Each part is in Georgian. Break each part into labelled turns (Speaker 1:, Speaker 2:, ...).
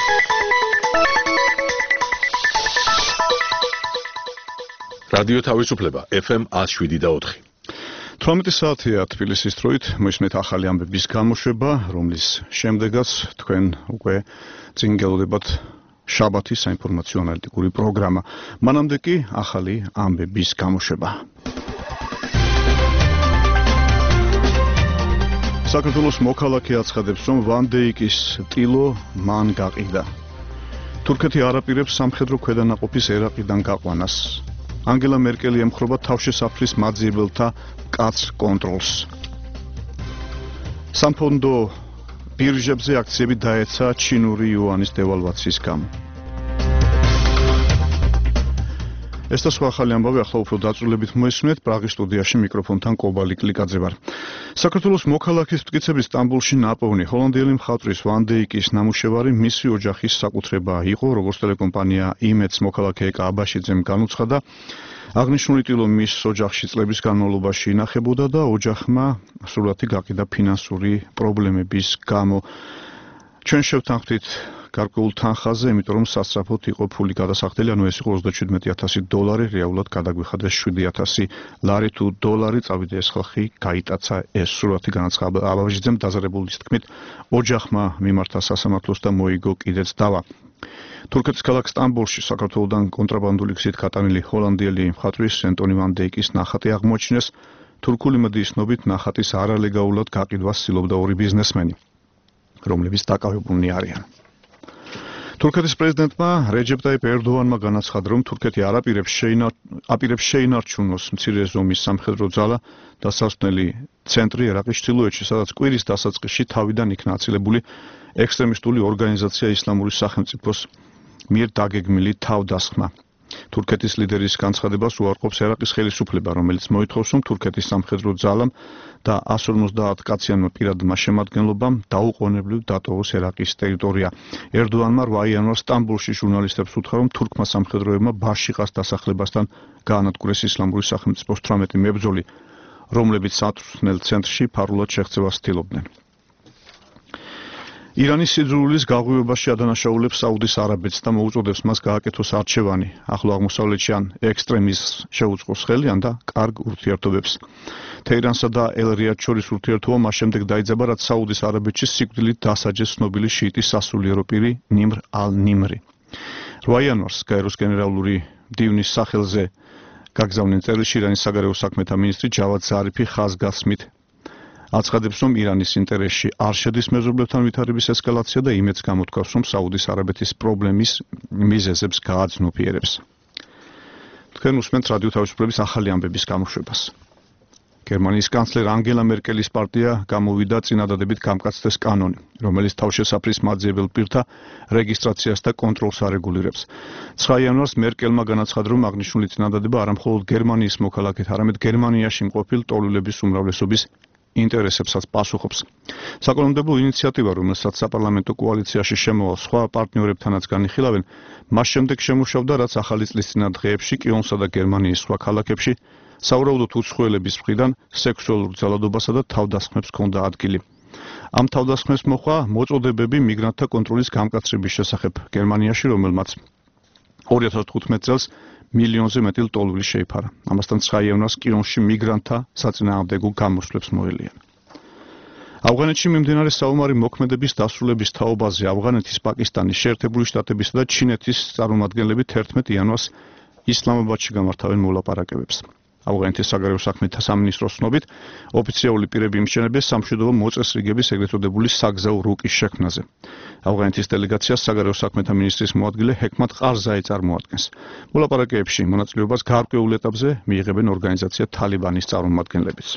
Speaker 1: რადიო თავისუფლება FM 107.4.
Speaker 2: 18 საათია თბილისის დროით, მოისმენთ ახალი ამბების გამოშვება, რომლის შემდეგაც თქვენ უკვე წინ გელოდებათ შაბათის საინფორმაციო ანალიტიკური პროგრამა. მანამდე კი ახალი ამბების გამოშვება. საქართველოს მოქალაქე აცხადებს, რომ ვანდეიკის ტილო მან გაყიდა. თურქეთი არ აპირებს სამხედრო ქვედანაყოფის ერაყიდან გაყვანას. ანგელა მერკელი ემხრობა თავშესაფრის მაძიებელთა მკაცრ კონტროლს. სამფონდო ბირჟებზე აქციები დაეცა ჩინური იუანის დევალვაციის გამო. ეს და სხვა ახალი ამბავი ახლა უფრო დაწვრილებით მოისმენთ. პრაღის სტუდიაში მიკროფონთან კობალი კლიკაძე ვარ. საქართველოს მოქალაქის მტკიცების სტამბოლში ნაპოვნი ჰოლანდიელი მხატვრის ვანდეიკის ნამუშევარი მისი ოჯახის საკუთრება იყო, როგორც ტელეკომპანია იმედს მოქალაქე ეკა აბაშიძემ განუცხადა. აღნიშნული ტილო მის ოჯახში წლების განმავლობაში ინახებოდა და ოჯახმა სურათი გაყიდა ფინანსური პრობლემების გამო. ჩვენ შევთანხმდით გარკვეულ თანხაზე, იმიტომ რომ სასწრაფოდ იყო ფული გადასახდელი, ანუ ეს იყო $37,000, რეალურად გადაგვიხადეს $7,000 ლარი თუ დოლარი, წავიდა ეს ხალხი, გაიტაცა ეს სურათი, განაცხადა აბაშიძემ დაზარებულის თქმით, ოჯახმა მიმართა სასამართლოს და მოიგო კიდეც დავა. თურქეთის ქალაქ სტამბოლში საქართველოდან კონტრაბანდული გზით გატანილი ჰოლანდიელი მხატვრის ენტონი ვანდეიკის ნახატი აღმოაჩინეს. თურქული მედიის ცნობით ნახატის არალეგალურად გაყიდვას ცდილობდა ორი ბიზნესმენი, რომლებიც დაკავებულნი არიან. თურქეთის პრეზიდენტმა რეჯეპ ტაიპ ერდოანმა განაცხადა, რომ თურქეთი არ აპირებს შეინარჩუნოს მცირე ზომის სამხედრო ძალა და სასწავლელი ცენტრი ერაყის ჩრდილოეთში, სადაც კვირის დასაწყისში თავიდან იქნა აწილებული ექსტრემისტული ორგანიზაცია ისლამური სახელმწიფოს მიერ დაგეგმილი თავდასხმა. თურქეთის ლიდერის განცხადებას უარყოფს ერაყის ხელისუფლება, რომელიც მოითხოვს, რომ თურქეთის სამხედრო ძალამ და 150 კაციანმა პირადმა შემადგენლობამ დაუყოვნებლივ დატოვოს ერაყის ტერიტორია. ერდოანმა 8 იანვარს სტამბოლში ჟურნალისტებს უთხრა, რომ თურქმა სამხედროებმა ბაშიყას დასახლებასთან გაანადგურეს ისლამური სახელმწიფოს 18 მებრძოლი, რომლებიც სათვრთნელ ცენტრში ფარულად შეღწევას ცდილობდნენ. ირანის სიძულვილის გაღვივებაში ადანაშაულებს საუდის არაბეთს და მოუწოდებს მას გააკეთოს არჩევანი, ახლო აღმოსავლეთში ან ექსტრემიზმს შეუწყოს ხელი, ან და კარგ ურთიერთობებს. თეირანსა და ელ-რიადს შორის ურთიერთობა მას შემდეგ დაიძაბა, რაც საუდის არაბეთში სიკვდილით დასაჯეს ცნობილი შიიტის სასულიერო პირი ნიმრ ალ-ნიმრი. 8 იანვარს გაეროს გენერალური მდივნის სახელზე გაგზავნილ წერილში ირანის საგარეო საქმეთა მინისტრი ჯავად ზარიფი ხაზგასმით აცხადებს, რომ ირანის ინტერესში არ შედის მეზობლებთან ვითარების ესკალაცია და იმედს გამოთქვავს, რომ საუდის არაბეთის პრობლემის მიზეზებს გააძნუფიერებს. თქვენ უსმენთ რადიო თავისუფლების ახალი ამბების გამოშვებას. გერმანიის კანცლერ ანგელა მერკელის პარტია გამოვიდა წინადადებით გამკაცდეს კანონი, რომელიც თავშესაფრის მაძიებელ პირთა რეგისტრაციას და კონტროლს არეგულირებს. 9 იანვარს მერკელმა განაცხადა, რომ აღნიშნული წინადადება არა მხოლოდ გერმანიის მოქალაქეთ, არამედ გერმანიაში მყოფილ ტოლულების უმრავლესობის ინტერესებსაც პასუხობს. საკანონმდებლო ინიციატივა, რომელსაც საპარლამენტო კოალიციაში შემოვალ სხვა პარტნიორებთანაც განიხილავენ, მას შემდეგ შემუშავდა, რაც ახალი წლის წინა დღეებში კიოლნსა და გერმანიის სხვა ქალაქებში საურავდოთ უცხოელების მხრიდან სექსუალურ ძალადობასა და თავდასხმებს ჰქონდა ადგილი. ამ თავდასხმებს მოჰყვა მოწოდებები მიგრანტთა კონტროლის გამკაცრების შესახებ გერმანიაში, რომელმაც 2015 წელს მილიონზე მეტი ლტოლვილი შეიფარა. ამასთან 9 იანვარს კიოლნში მიგრანტთა საწინააღმდეგო გამოსვლებს მოელიან. ავღანეთში მიმდინარე საომარი მოქმედების დასრულების თაობაზე ავღანეთის, პაკისტანის, შეერთებული შტატებისა და ჩინეთის წარმომადგენლები 11 იანვარს ისლამაბადში გამართავენ მოლაპარაკებებს. ავღანეთის საგარეო საქმეთა სამინისტროს ცნობით, ოფიციალური პირები იმშენებენ სამშვიდობო მოწესრიგების ეგრეთ წოდებული საგზაო რუკის შექმნაზე. ავღანეთის დელეგაციას საგარეო საქმეთა მინისტრის მოადგილე ჰეკმათ ყარზაი წარმოადგენს. მოლაპარაკებებში მონაწილეობას გარკვეულ ეტაპზე მიიღებენ ორგანიზაცია თალიბანის წარმომადგენლებიც.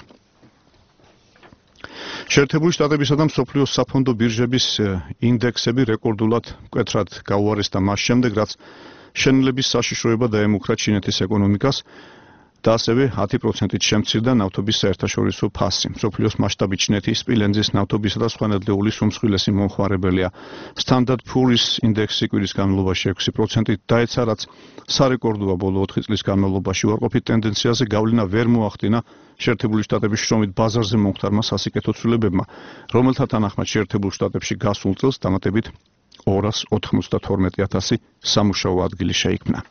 Speaker 2: შეერთებული შტატებისა და მსოფლიოს საფონდო ბირჟების ინდექსები რეკორდულად მკვეთრად გაუარესდა მას შემდეგ, რაც შენელების საშიშროება დაემუქრა ჩინეთის ეკონომიკას და ასევე 10%-ით შემცირდა ნავთობის საერთაშორისო ფასი. მსოფლიოს მასშტაბით ჩინეთი სპილენძის, ნავთობისა და სხვა ნედლეულის უმსხვილესი მომხმარებელია. Standard Poor's ინდექსი კვირის განმავლობაში 6%-ით დაეცა, რაც სარეკორდოა ბოლო 4 წლის განმავლობაში. უარყოფით ტენდენციაზე გავლენა ვერ მოახდინა შეერთებული შტატების შრომით ბაზარზე მომხდარმა სასიკეთო ცვლილებებმა, რომელთა თანახმად შეერთებულ შტატებში გასულ წელს დამატებით 292,000 სამუშაო ადგილი შეიქმნა.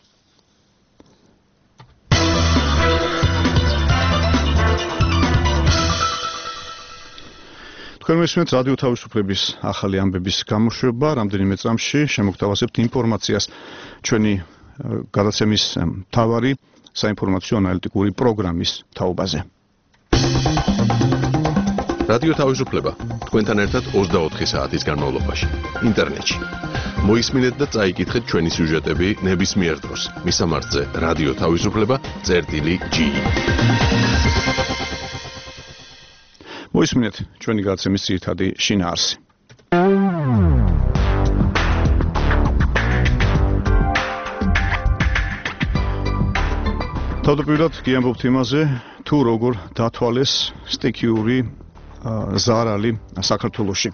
Speaker 2: თქვენ მისმენთ რადიო თავისუფლების ახალი ამბების გამოშვება, რამდენიმე წამში შემოგთავაზებთ ინფორმაციას ჩვენი გადაცემის მთავარი საინფორმაციო ანალიტიკური პროგრამის თაობაზე.
Speaker 1: რადიო თავისუფლება თქვენთან ერთად 24 საათის განმავლობაში ინტერნეტში. მოისმინეთ და წაიკითხეთ ჩვენი სიუჟეტები ნებისმიერ დროს. მისამართზე რადიო თავისუფლება.ge.
Speaker 2: მოისმინეთ ჩვენი გადაცემის ძირითადი შინაარსი. თავდაპირველად გიამბობთ იმაზე, თუ როგორ დათვალეს სტიქიური ზარალი საქართველოში.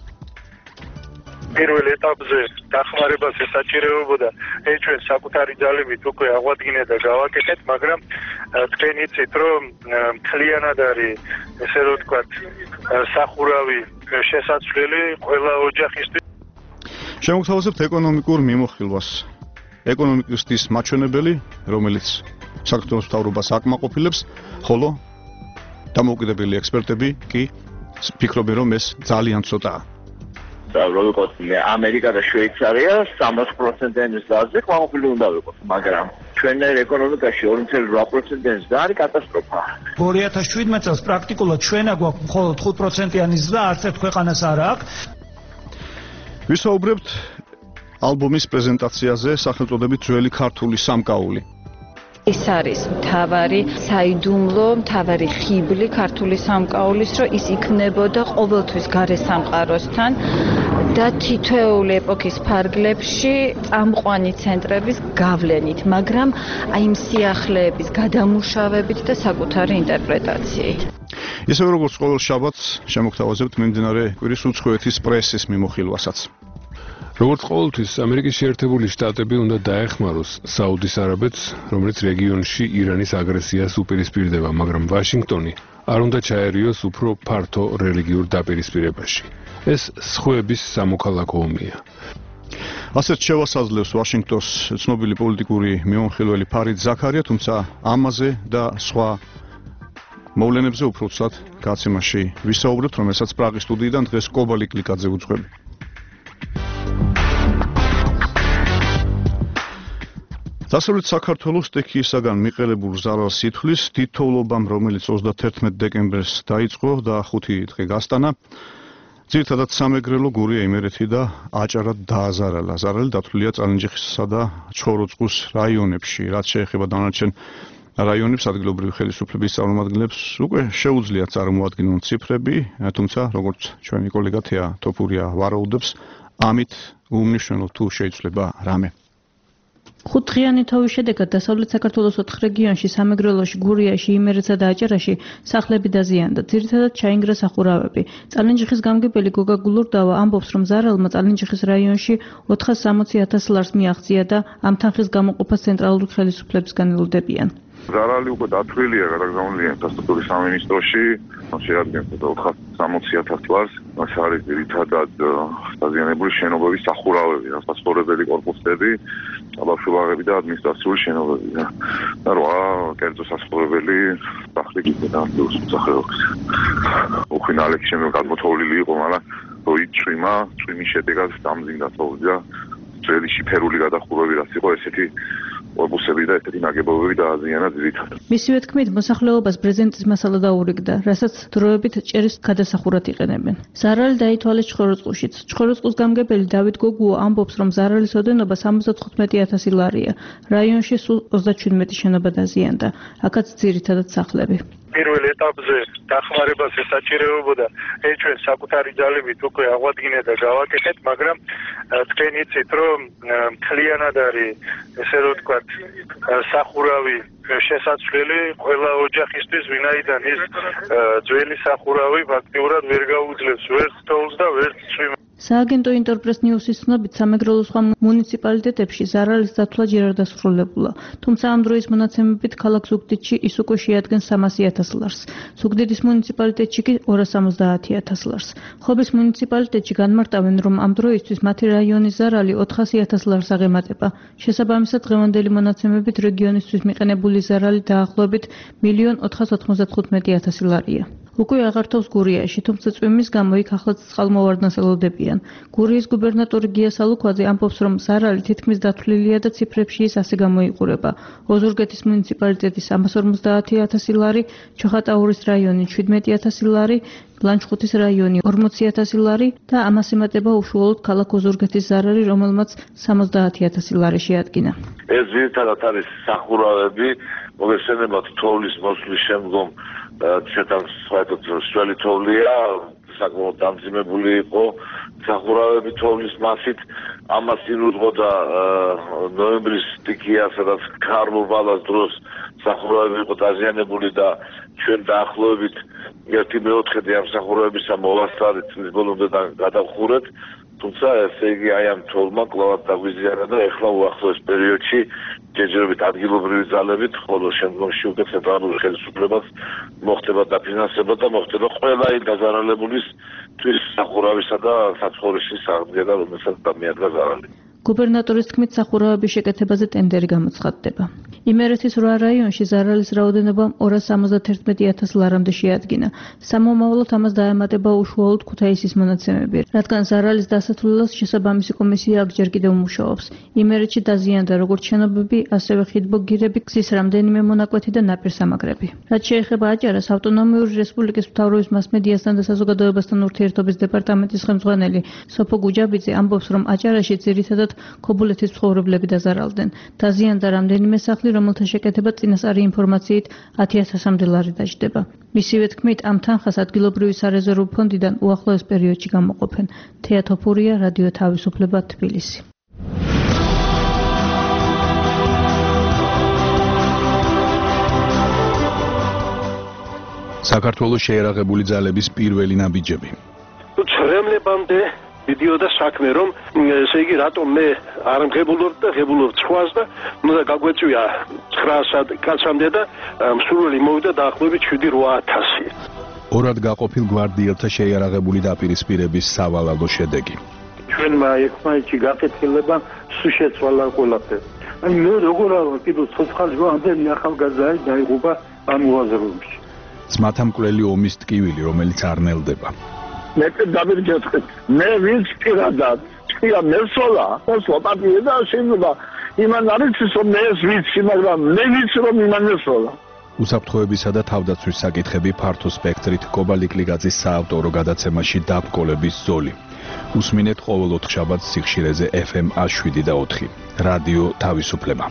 Speaker 3: პირველ ეტაპზე დახმარებას ესაჭიროებოდა ჩვენ საკუთარი ძალებით უკვე აღვადგინეთ და გავაკეთეთ, მაგრამ თქვენ იცით, რომ მთლიანად არის ესე რომ ვთქვათ სახურავი შესაძლებელი ყველა ოჯახისთვის.
Speaker 2: შემოგთავაზებთ ეკონომიკურ მიმოხილვას. ეკონომიკის მაჩვენებელი, რომელიც საქართველოს მთავრობას აკმაყოფილებს, ხოლო დამოუკიდებელი ექსპერტები კი ფიქრობენ, რომ ეს ძალიან ცოტაა.
Speaker 4: როგორც ამერიკა და შვეიცარია 60%-ის ზარზე კმაყოფილი უნდა ვიყოს, მაგრამ ჩვენერ ეკონომიკაში 2.8%-ის ზარი არის კატასტროფა.
Speaker 5: 2017 წელს პრაქტიკულად ჩვენა გვაქვს მხოლოდ 5%-იანი ზრდა, არც ერთ ქვეყანას არ აქვს.
Speaker 2: ვისაუბრებთ ალბომის პრეზენტაციაზე სახელწოდებით ძველი ქართული სამკაული.
Speaker 6: ეს არის მთავარი საიდუმლო, მთავარი ხიბლი ქართული სამკაულის, რომ ის იქნებოდა ყოველთვის გარე სამყაროსთან და თითოეული ეპოქის ფარგლებში წამყვანი ცენტრების გავლენით, მაგრამ აი იმ სიახლეების გადამუშავებით და საკუთარი ინტერპრეტაციით.
Speaker 2: ისევე როგორც ყოველ შაბათს შემოგთავაზებთ მიმდინარე კვირის უცხოეთის პრესის მიმოხილვასაც.
Speaker 7: როგორც ყოველთვის, ამერიკის შეერთებული შტატები უნდა დაეხმაროს საუდის არაბეთს, რომელიც რეგიონში ირანის აგრესიას უპირისპირდება, მაგრამ ვაშინგტონი არ უნდა ჩაერიოს უფრო ფართო რელიგიურ დაპირისპირებაში. ეს სხვების სამოქალაქო ომია.
Speaker 2: ასეთ შევასაძლევს ვაშინგტონს ცნობილი პოლიტიკური მიმოხილველი ფარიდ ზაქარია, თუმცა ამაზე და სხვა მოვლენებზე უფრო ცუდ გაცემაში ვისაუბრებთ, რომელსაც პრაღის სტუდიიდან დღეს კობალი კლიკაძე უძღვები. დასავლეთ საქართველოს სტიქიისაგან მიყელებულ ზარალს ითვლის თითოეულობამ, რომელიც 31 დეკემბერს დაიწყო და 5 დღე გასტანა. ძირითადად სამეგრელო, გურია, იმერეთი და აჭარა დააზარალა. ზარალი დათვლილია წალენჯიხისა და ჩხოროწყუს რაიონებში, რაც შეეხება დანარჩენ რაიონებს, ადგილობრივი ხელისუფლების წარმომადგენლებს უკვე შეუძლიათ წარმოადგინონ ციფრები, თუმცა როგორც ჩვენი კოლეგა თეა თოფურია ვარაუდებს, ამით უმნიშვნელო თუ შეიძლება რამე.
Speaker 8: 5 დღიანი თოვის შედეგად დასავლეთ საქართველოს 4 რეგიონში, სამეგრელოში, გურიაში, იმერეთსა და აჭარაში სახლები დაზიანდა. ძირითადად ჩაინგრა სახურავები. წალენჯიხის გამგებელი გოგა გულურდავა ამბობს, რომ ზარალმა წალენჯიხის რაიონში 460,000 ლარს მიაღწია და ამ თანხის გამოყოფას ცენტრალური ხელისუფლებისგან ელოდებიან.
Speaker 9: ზარალი უკვე დათვლილია, გადაგზავნილია ინფრასტრუქტურის სამინისტროში, შეადგენს 460,000 ლარს. ეს არის ძირითადად დაზიანებული შენობების სახურავები, საცხოვრებელი კორპუსები, საბავშვო და ადმინისტრაციული შენობები და 8 კერძო საცხოვრებელი სახლი კიდევ მოსახლეობის. უხინალექი შემდგომ გადმოთოვლილი იყო, მაგრამ როიწვიმა, წვიმის შედეგად დამძიმდა თოვლი და ძველი შიფერული გადახურვები რაც იყო, ესეთი კორპუსები და ესეთი ნაგებობები დააზიანა ძირითადად.
Speaker 8: მისივე თქმით, მოსახლეობას ბრეზენტის მასალა დაურიგდა, რასაც დროებით ჭერის გადასახურად იყენებენ. ზარალი დაითვალეს ჩხოროწყუშიც. ჩხოროწყუს გამგებელი დავით გოგუა ამბობს, რომ ზარალის ოდენობა 75,000 ლარია. რაიონში სულ 37 შენობა დაზიანდა. აქაც ძირითადად სახლები.
Speaker 3: პირველ ეტაპზე დახმარებას ესაჭიროებოდა ჩვენ საკუთარი ძალებით უკვე აღვადგინეთ და გავაკეთეთ, მაგრამ თქვენ იცით, რომ მთლიანად არის ესე რომ ვთქვათ სახურავი შესაძლებელი ყველა ოჯახისთვის, ვინაიდან ის ძველი სახურავი ფაქტიურად ვერ გაუძლებს ვერც თოვლს და ვერც წვიმას.
Speaker 8: სააგენტო ინტერპრეს ნიუსის ცნობით სამეგრელოს სხვა მუნიციპალიტეტებში ზარალის დათვლა ჯერ არ დასრულებულა. თუმცა ამ დროის მონაცემებით ქალაქ ზუგდიდში ის უკვე შეადგენს 300,000 ლარს. ზუგდიდის მუნიციპალიტეტში კი 270,000 ლარს. ხობის მუნიციპალიტეტში განმარტავენ, რომ ამ დროისთვის მათი რაიონის ზარალი 400,000 ლარს აღემატება. შესაბამისად, დღევანდელი მონაცემებით რეგიონისთვის მიყენებული ზარალი დაახლოებით 1,495,000 ლარია. უკვე აღართავს გურიაში, თუმცა წვიმის გამო იქ ახლაც წყალმოვარდნას ელოდებიან. გურიის გუბერნატორი გია სალუქვაძე ამბობს, რომ ზარალი თითქმის დათვლილია და ციფრებში ის ასე გამოიყურება. ოზურგეთის მუნიციპალიტეტის 350,000 ლარი, ჩოხატაურის რაიონი 17,000 ლარი, ლანჩხუთის რაიონი 40,000 ლარი და ამას ემატება უშუალოდ ქალაქ ოზურგეთის ზარალი, რომელმაც 70,000 ლარი შეადგინა.
Speaker 10: ეს ძირითადად არის სახურავები, მოგესალმებით თოვლის მოსვლის შემდგომ შეთან საერთოდ სველი თოვლია, საკმაოდ დამძიმებული იყო სახურავები თოვლის მასით, ამას წინ უძღოდა ნოემბრის სტიქია, სადაც ქარლ ვალას დროს სახურავები იყო დაზიანებული და ჩვენ დაახლოებით 1/4 ამ სახურავებისა მოვასწარეთ წლის ბოლომდე და გადავხურეთ. თუმცა ესე იგი აი ამ თოლმა კლავად დაგვიზიანა და ეხლა უახლოეს პერიოდში ჯერჯერობით ადგილობრივი ძალებით, ხოლო შემდგომში უკვე ცენტრალურ ხელისუფლებას მოხდება დაფინანსება და მოხდება ყველა იმ დაზარალებულის თვის სახურავისა და საცხოვრისის აღდგენა, რომელსაც დამიადგა ზარალი.
Speaker 8: გუბერნატორის თქმით, სახურავების შეკეთებაზე ტენდერი გამოცხადდება. იმერეთის 8 რაიონში ზარალის რაოდენობა 271,000 ლარამდე შეადგინა. სამომავლოდ ამას დაემატება უშუალოდ ქუთაისის მონაცემები, რადგან ზარალის დასათვლელას შესაბამისი კომისია აქ ჯერ კიდევ მუშაობს. იმერეთში დაზიანდა როგორც შენობები, ასევე ხიდბოგირები, გზის რამდენიმე მონაკვეთი და ნაპირსამაგრები. რაც შეეხება აჭარას, ავტონომიური რესპუბლიკის მთავრობის მასმედიასთან და საზოგადოებასთან ურთიერთობის დეპარტამენტის ხელმძღვანელი სოფო გუჯაბიძე ამბობს, რომ აჭარაში ძირითადად ქობულეთის მცხოვრებლები დაზარალდნენ. დაზიანდა რამდენიმე სახლი, რომელთა შეკეთება წინასწარი ინფორმაციით 10,000-მდე ლარი დაჯდება. მისივე თქმით, ამ თანხას ადგილობრივი სარეზერვო ფონდიდან უახლოეს პერიოდში გამოყოფენ. თეა თოფურია, რადიო თავისუფლება, თბილისი.
Speaker 2: საქართველოს შეერაღებული ძალების პირველი ნაბიჯები.
Speaker 11: ცრემლებამდე მიდიოდა საქმე, რომ ესე იგი რატომ მე არ მღებულობ და ღებულობ ცხვას და უნდა გაგვეწვია 900 კაცამდე და მსურველი მოვიდა დაახლოებით 7-8,000.
Speaker 2: ორად გაყოფილ გვარდიელთა შეიარაღებული დაპირისპირების სავალალო შედეგი.
Speaker 3: ჩვენმა ერთმანეთში გაკეთილება სულ შეცვალა ყველაფერი. აი მე როგორ არა კიდევ ცოცხალი ამდენი ახალგაზრდა დაიღუპა ამ უაზროებში.
Speaker 2: ძმათამკვლელი ომის ტკივილი, რომელიც არ ნელდება.
Speaker 12: მე დავირგეთქეთ. მე ვინც პირადად ჭია მესოლა, სლოპატია და შეიძლება იმან არის რომ მე ეს ვიცი, მაგრამ მე ვიცი რომ იმან მესოლა.
Speaker 2: უსაფრთხოებისა და თავდაცვის საკითხები ფართო სპექტრით კობალიკლიგაძის საავტორო გადაცემაში დაბრკოლების ზოლი. უსმინეთ ყოველ 4 შაბათს სიხშირეზე FM 107 და 4. რადიო თავისუფლება.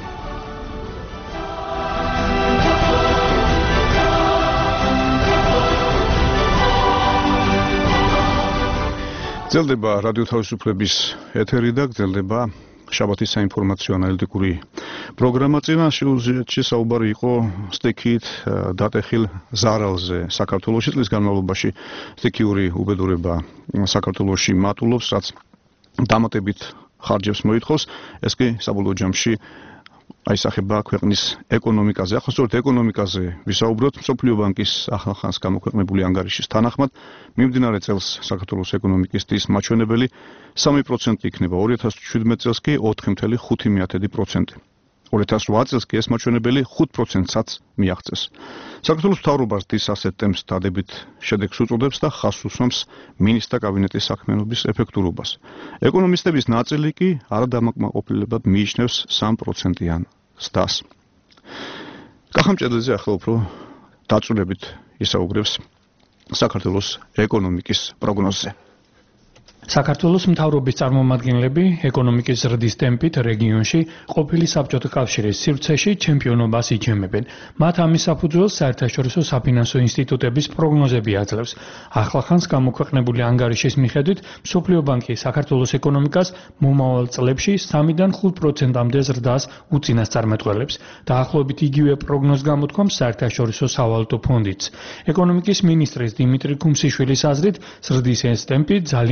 Speaker 2: გრძელდება რადიო თავისუფლების ეთერი და გრძელდება შაბათის საინფორმაციო ანალიტიკური პროგრამა. წინა სიუჟეტში საუბარი იყო სტიქით დატეხილ ზარალზე საქართველოში. წლის განმავლობაში სტიქიური უბედურება საქართველოში მატულობს, რაც დამატებით ხარჯებს მოითხოვს. ეს კი საბოლოო ჯამში აისახება ქვეყნის ეკონომიკაზე. ახლა სწორედ ეკონომიკაზე ვისაუბროთ. მსოფლიო ბანკის ახალხანს გამოქვეყნებული ანგარიშის თანახმად, მიმდინარე წელს საქართველოს ეკონომიკის დის მაჩვენებელი 3% იქნება, 2017 წელს კი 4.5%. 2008 წელს კი ეს მაჩვენებელი 5%-საც მიაღწევს. საქართველოს მთავრობას დის ასეთ ტემპს დადებით შედეგს უწოდებს და ხაზს უსვამს მინისტრთა კაბინეტის საქმიანობის ეფექტურობას. ეკონომისტების ნაწილი კი არადამაკმაყოფილებად მიიჩნევს 3%-იან ზრდას. კახამჭედლეზე ახლა უფრო დაწვრილებით ისაუბრებს საქართველოს ეკონომიკის პროგნოზზე.
Speaker 5: საქართველოს მთავრობის წარმომადგენლები ეკონომიკის ზრდის ტემპით რეგიონში ყოფილი საბჭოთა კავშირის სივრცეში ჩემპიონობას იჩემებენ. მათ ამის საფუძველს საერთაშორისო საფინანსო ინსტიტუტების პროგნოზები აძლევს. ახლახანს გამოქვეყნებული ანგარიშის მიხედვით, მსოფლიო ბანკი საქართველოს ეკონომიკას მომავალ წლებში 3-დან 5%-მდე ზრდას უწინასწარმეტყველებს. დაახლოებით იგივე პროგნოზს გამოთქვამს საერთაშორისო სავალუტო ფონდიც. ეკონომიკის მინისტრის დიმიტრი ქუმსიშვილის აზრით, ზრდის ეს ტემპი ძალიან კარგი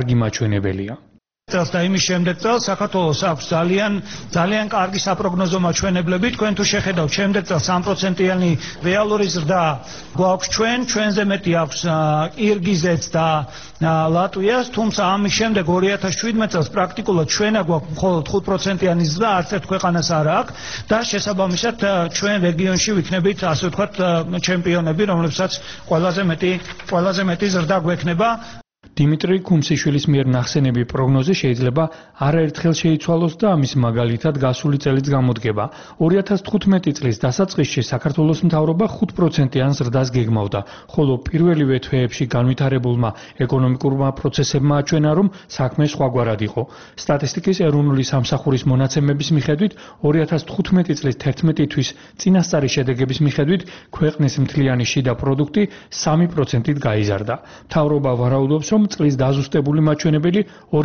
Speaker 5: კარგი მაჩვენებელია.
Speaker 13: წელს და იმის შემდეგ წელს საქართველოს აქვს ძალიან კარგი საპროგნოზო მაჩვენებლები. თქვენ თუ შეხედავთ შემდეგ წელს 3%-იანი რეალური ზრდა გვაქვს ჩვენზე მეტი აქვს კირგიზეთს და ლატვიას, თუმცა ამის შემდეგ 2017 წელს პრაქტიკულად ჩვენა გვაქვს მხოლოდ 5%-იანი ზრდა, არც ერთ ქვეყანას არ აქვს და შესაბამისად ჩვენ რეგიონში ვიქნებით ასე ვთქვათ ჩემპიონები, რომლებსაც ყველაზე მეტი ზრდა გვექნება.
Speaker 5: დიმიტრი ქუმსიშვილის მიერ ნახსენები პროგნოზი შეიძლება არაერთხელ შეიცვალოს და ამის მაგალითად გასული წელიც გამოდგება. 2015 წლის დასაწყისში საქართველოს მთავრობა 5%-იან ზრდას გეგმავდა, ხოლო პირველივე თვეებში განვითარებულმა ეკონომიკურმა პროცესებმა აჩვენა, რომ საქმე სხვაგვარად იყო. სტატისტიკის ეროვნული სამსახურის მონაცემების მიხედვით 2015 წლის 11 თვის წინასწარი შედეგების მიხედვით ქვეყნის მთლიანი შიდა პროდუქტი 3%-ით გაიზარდა. მთავრობა ვარაუდობს, რომ წლის დაზუსტებული მაჩვენებელი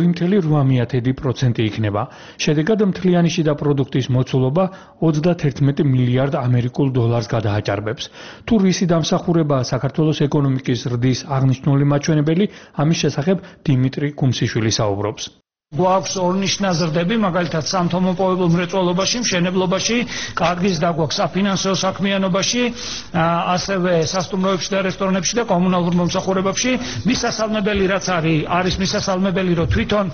Speaker 5: 2.8% იქნება. შედეგად მთლიანი შიდა პროდუქტის მოცულობა 31 მილიარდ ამერიკულ დოლარს გადააჭარბებს. თუ რისი დამსახურებაა საქართველოს ეკონომიკის ზრდის აღნიშნული მაჩვენებელი, ამის შესახებ დიმიტრი ქუმსიშვილი საუბრობს.
Speaker 13: გვაქვს ორნიშნა ზრდები, მაგალითად სამთო-მოპოვებულ მრეწველობაში, მშენებლობაში, კარგი ზრდა გვაქვს საფინანსო საქმიანობაში, ასევე სასტუმროებში და რესტორნებში და კომუნალურ მომსახურებებში. მისასალმებელი რაც არის მისასალმებელი, რომ თვითონ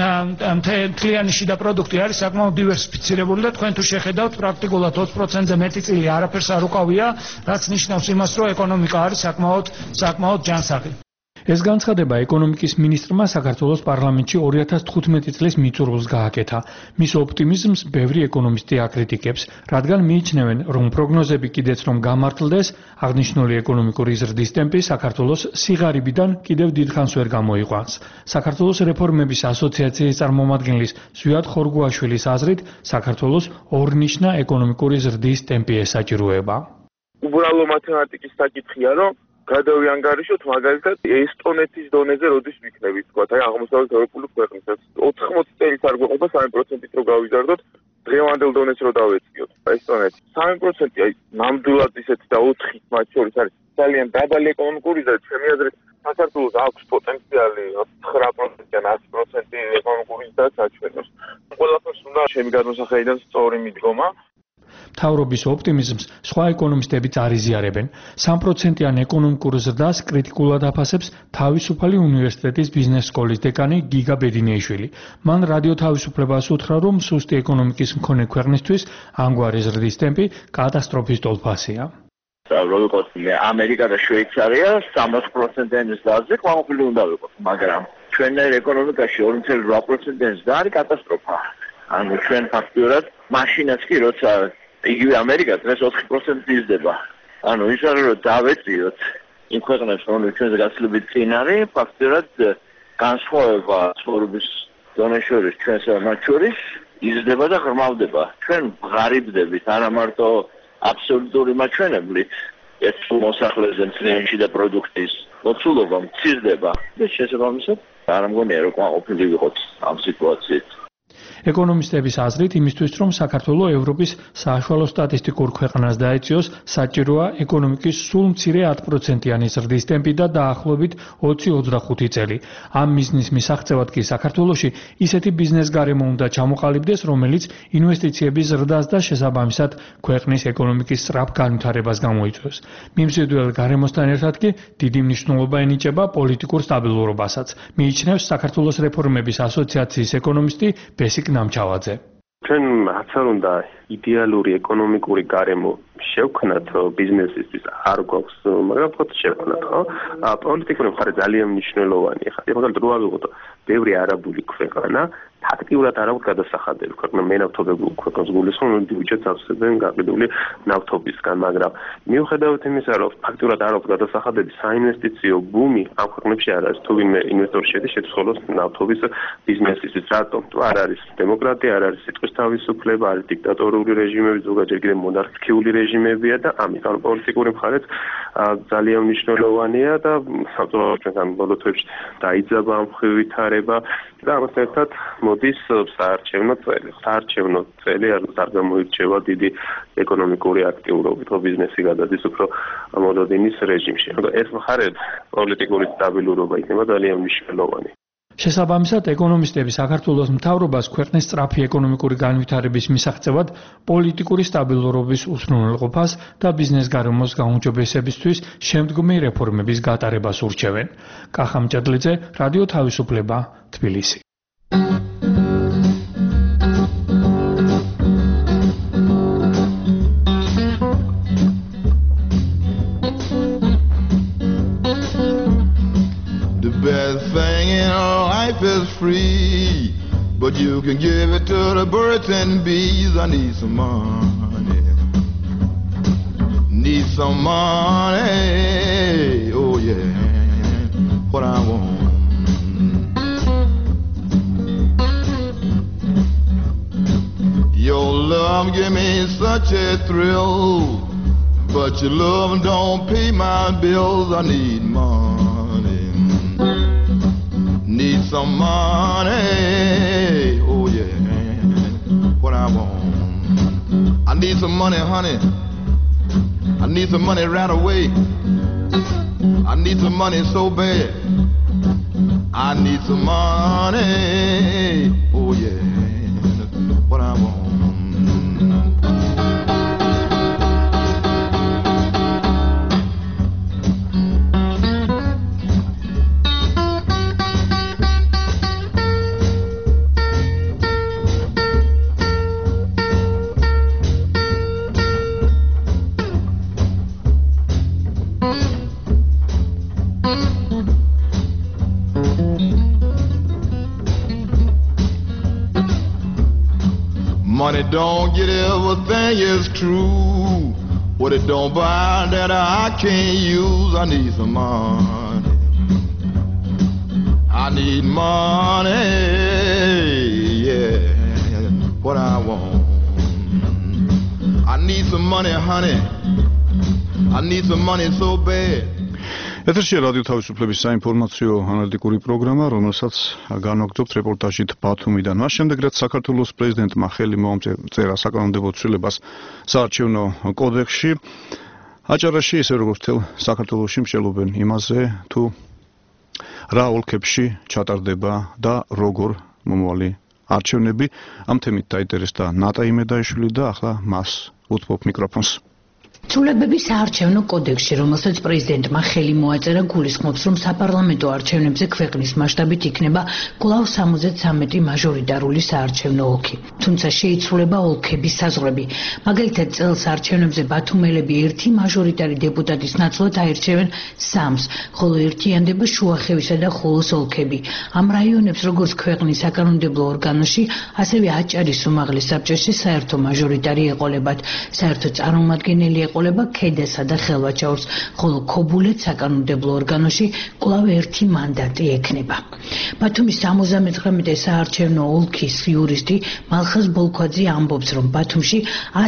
Speaker 13: მთლიანი შიდა პროდუქტი არის საკმაოდ დივერსიფიცირებული და თქვენ თუ შეხედავთ, პრაქტიკულად 20%-ზე მეტი წილი არაფერს არ უკავია, რაც ნიშნავს იმას, რომ ეკონომიკა არის საკმაოდ ჯანსაღი.
Speaker 5: ეს განცხადება ეკონომიკის მინისტრმა საქართველოს პარლამენტში 2015 წლის მიწურულს გააკეთა. მის ოპტიმიზმს ბევრი ეკონომისტი აკრიტიკებს, რადგან მიიჩნევენ, რომ პროგნოზები კიდეც რომ გამართლდეს, აღნიშნული ეკონომიკური ზრდის ტემპი საქართველოს სიღარიბიდან კიდევ დიდხანს ვერ გამოიყვანს. საქართველოს რეფორმების ასოციაციის წარმომადგენლის ზვიად ხორგუაშვილის აზრით, საქართველოს ორნიშნა ეკონომიკური ზრდის ტემპი ესაჭიროება.
Speaker 9: უბრალო მათემატიკის საკითხია, რომ გადავიანგარიშოთ მაგალითად ესტონეთის დონეზე როდის ვიქნებით, თქვათ, აი აღმოსავლეთ ევროპული ქვეყნისას 80 წელს არ გვეყობა 3%-ით რომ გავიზარდოთ, დღევანდელ დონეს რომ დავეწიოთ. ესტონეთი 3% აი ნამდვილად ისეთ და 4-ით მათ შორის არის ძალიან დაბალი ეკონომიკური ზრდა. ჩემი აზრით საქართველოს აქვს პოტენციალი 9%-ან 10% ეკონომიკური ზრდა საჩვენოს. ყველაფერს უნდა ჩემი გადმოსახედიდან სწორი მიდგომა.
Speaker 5: მთავრობის ოპტიმიზმს სხვა ეკონომისტებიც არ იზიარებენ. 3%-იან ეკონომიკურ ზრდას კრიტიკულად აფასებს თავისუფალი უნივერსიტეტის ბიზნეს სკოლის დეკანი გიგა ბედინეიშვილი. მან რადიო თავისუფლებას უთხრა, რომ სუსტი ეკონომიკის მქონე ქვეყნისთვის ამგვარი ზრდის ტემპი კატასტროფის ტოლფასია.
Speaker 4: როგორც ამერიკა და შვეიცარია 3%-იან ზრდაზე კმაყოფილი უნდა ვიყოთ, მაგრამ ჩვენერ ეკონომიკაში 2.8%-იან ზრდა არის კატასტროფა. ანუ ჩვენ ფაქტობრივად მაშინაც კი როცა იგივე ამერიკა დღეს 4% იზრდება. ანუ ის არის რომ დავეწიოთ იმ ქვეყნებს, რომლებიც ჩვენზე გაცილებით წინ არის, ფაქტობრივად განსხვავება ცხოვრების დონეს შორის ჩვენსა და მათ შორის იზრდება და ღრმავდება. ჩვენ ღარიბდებით არა მარტო აბსოლუტური მაჩვენებლით, ეს მოსახლეზე მთლიანი და პროდუქტის მოცულობა მცირდება. ეს შესაბამისად არ მგონია რომ ყოფილი ვიყოთ ამ სიტუაციით.
Speaker 5: ეკონომისტების აზრით, იმისთვის რომ საქართველოს ევროპის საშუალო სტატისტიკურ ქვეყანას დაეციოს, საჭიროა ეკონომიკის სულ მცირე 10%-იანი ზრდის ტემპი და დაახლოებით 20-25 წელი. ამ მიზნის მისაღწევად კი საქართველოში ისეთი ბიზნეს გარემო უნდა ჩამოყალიბდეს, რომელიც ინვესტიციების ზრდას და შესაბამისად ქვეყნის ეკონომიკის სწრაფ განვითარებას გამოიწვევს. მიმზიდველ გარემოსთან ერთად კი დიდი მნიშვნელობა ენიჭება პოლიტიკურ სტაბილურობასაც, მიიჩნევს საქართველოს რეფორმების ასოციაციის ეკონომისტი ბესიკ ნამჩავაძე.
Speaker 14: ჩვენ რაც არ უნდა იდეალური ეკონომიკური გარემო შევქმნათ ბიზნესისთვის არ გვაქვს, მაგრამ ხო შევქმნათ, ხო? პოლიტიკური მხარე ძალიან მნიშვნელოვანია. ხა მაგალითად რო ავიღოთ ბევრი არაბული ქვეყანა ფაქტიურად არ აქვს გადასახადები ქვეყნა მენავთობებულ ქვეყნას გულისხმობ ბიუჯეტს ავსებენ გაყიდული ნავთობისგან, მაგრამ მიუხედავად იმისა, რომ ფაქტიურად არ აქვს გადასახადები, საინვესტიციო ბუმი ამ ქვეყნებში არ არის. თუ ვინმე ინვესტორი შედის შეცხოვოს ნავთობის ბიზნესისთვის, რატომ? თუ არ არის დემოკრატია, არ არის სიტყვის თავისუფლება, არის დიქტატორული რეჟიმები, ზოგადად კიდე მონარქიული რეჟიმებია და ამიტომ პოლიტიკური მხარეც ძალიან მნიშვნელოვანია და საბრძოლო ჩვენთან ბოლო თვეებში დაიძაბა ამ ვითარება და ამასთან ერთად მოდის საარჩევნო წელი. საარჩევნო წელი არ გამოირჩევა დიდი ეკონომიკური აქტიურობით, ხო ბიზნესი გადადის უფრო მოდოდინის რეჟიმში. ეს მხარე პოლიტიკური სტაბილურობა იქნება ძალიან მნიშვნელოვანი.
Speaker 5: შესაბამისად, ეკონომისტები საქართველოს მთავრობას ქვეყნის სწრაფი ეკონომიკური განვითარების მისაღწევად პოლიტიკური სტაბილურობის უზრუნველყოფას და ბიზნეს გარემოს გაუმჯობესებისთვის შემდგომი რეფორმების გატარებას ურჩევენ. კახა მჭედლიძე, რადიო თავისუფლება, თბილისი.
Speaker 15: Is free, but you can give it to the birds and bees. I need some money. Need some money. Oh yeah, what I want. Your love give me such a thrill, but your love don't pay my bills. I need money. Need some money, oh yeah, what I want. I need some money, honey. I need some money right away. I need some money so bad. I need some money, oh yeah, what I want. Money don't get everything is true. What it don't buy that I can't use. I need some money. I need money. Yeah, what I want. I need some money, honey. I need some money so bad.
Speaker 2: ეთერში რადიო თავისუფლების საინფორმაციო ანალიტიკური პროგრამა, რომელსაც განვაგრძობთ რეპორტაჟით ბათუმიდან. მას შემდეგ, რაც საქართველოს პრეზიდენტმა ხელი მოამწერა საკანონმდებლო ცვლილებას საარჩევნო კოდექსში, აჭარაში ისე როგორც მთელ საქართველოში მსჯელობენ იმაზე, თუ რა ოლქებში ჩატარდება და როგორ მომავალი არჩევნები. ამ თემით დაინტერესდა ნატა იმედაიშვილი და ახლა მას უთმობ მიკროფონს.
Speaker 16: ცვლილებების საარჩევნო კოდექსში, რომელსაც პრეზიდენტმა ხელი მოაწერა, გულისხმობს, რომ საპარლამენტო არჩევნებზე ქვეყნის მასშტაბით იქნება კვლავ 73 მაჟორიტარული საარჩევნო ოლქი. თუმცა შეიცვლება ოლქების საზღვრები. მაგალითად, წელს არჩევნებზე ბათუმელები ერთი მაჟორიტარი დეპუტატის ნაცვლად აირჩევენ 3-ს, ხოლო ერთიანდება შუახევისა და ხულოს ოლქები. ამ რაიონებს, როგორც ქვეყნის საკანონმდებლო ორგანოში, ასევე აჭარის უმაღლეს საბჭოში საერთო მაჟორიტარი ეყოლებათ. საერთო წარმომადგენელი ეყოლება ქედესა და ხელვაჩაურს, ხოლო ქობულეთ საკანონმდებლო ორგანოში კვლავ ერთი მანდატი ექნება. ბათუმის 79 საარჩევნო ოლქის იურისტი მალხაზ ბოლქვაძე ამბობს, რომ ბათუმში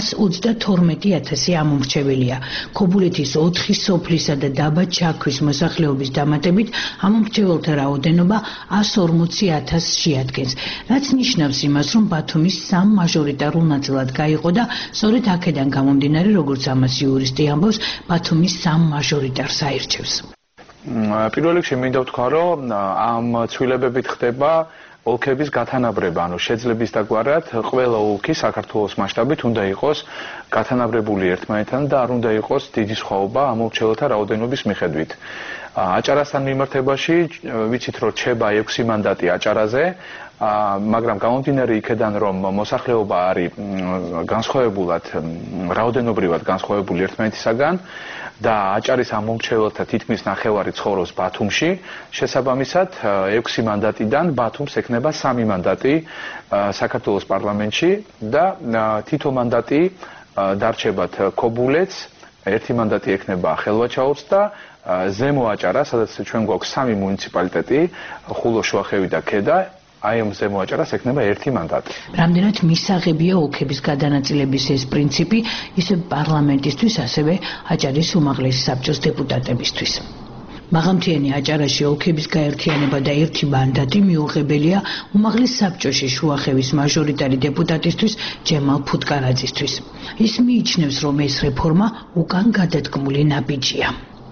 Speaker 16: 132,000 ამომრჩეველია. ქობულეთის 4 სოფლისა და დაბა ჩაქვის მოსახლეობის დამატებით ამომრჩეველთა რაოდენობა 140,000 შეადგენს, რაც ნიშნავს იმას, რომ ბათუმის 3 მაჟორიტარულ ნაწილად გაიყო და სწორედ აქედან გამომდინარე, როგორც ამას იურისტი ამბობს, ბათუმის 3 მაჟორიტარს აირჩევს.
Speaker 17: პირველ რიგში მინდა ვთქვა, რომ ამ ცვლილებებით ხდება ოლქების გათანაბრება, ანუ შეძლების დაგვარად ყველა ოლქი საქართველოს მასშტაბით უნდა იყოს გათანაბრებული ერთმანეთთან და არ უნდა იყოს დიდი სხვაობა ამომრჩეველთა რაოდენობის მიხედვით. აჭარასთან მიმართებაში ვიცით, რომ რჩება 6 მანდატი აჭარაზე, მაგრამ გამომდინარე იქედან, რომ მოსახლეობა არის განსხვავებულად, რაოდენობრივად განსხვავებული ერთმანეთისაგან და აჭარის ამომრჩეველთა თითქმის ნახევარი ცხოვრობს ბათუმში, შესაბამისად 6 მანდატიდან ბათუმს ექნება 3 მანდატი საქართველოს პარლამენტში და თითო მანდატი დარჩებათ ქობულეთს, 1 მანდატი ექნება ხელვაჩაურს და ზემო აჭარა, სადაც ჩვენ გვაქვს 3 მუნიციპალიტეტი, ხულო, შუახევი და ქედა, აი ამ ზემო აჭარას ექნება 1 მანდატი.
Speaker 16: რამდენად მისაღებია ოლქების გადანაწილების ეს პრინციპი, ისე პარლამენტისთვის, ასევე აჭარის უმაღლესი საბჭოს დეპუტატებისთვის. მაღალმთიანი აჭარაში ოლქების გაერთიანება და 1 მანდატი მიუღებელია უმაღლეს საბჭოში შუახევის მაჟორიტარი დეპუტატისთვის ჯემალ ფუტკარაძისთვის. ის მიიჩნევს, რომ ეს რეფორმა უკან გადადგმული ნაბიჯია.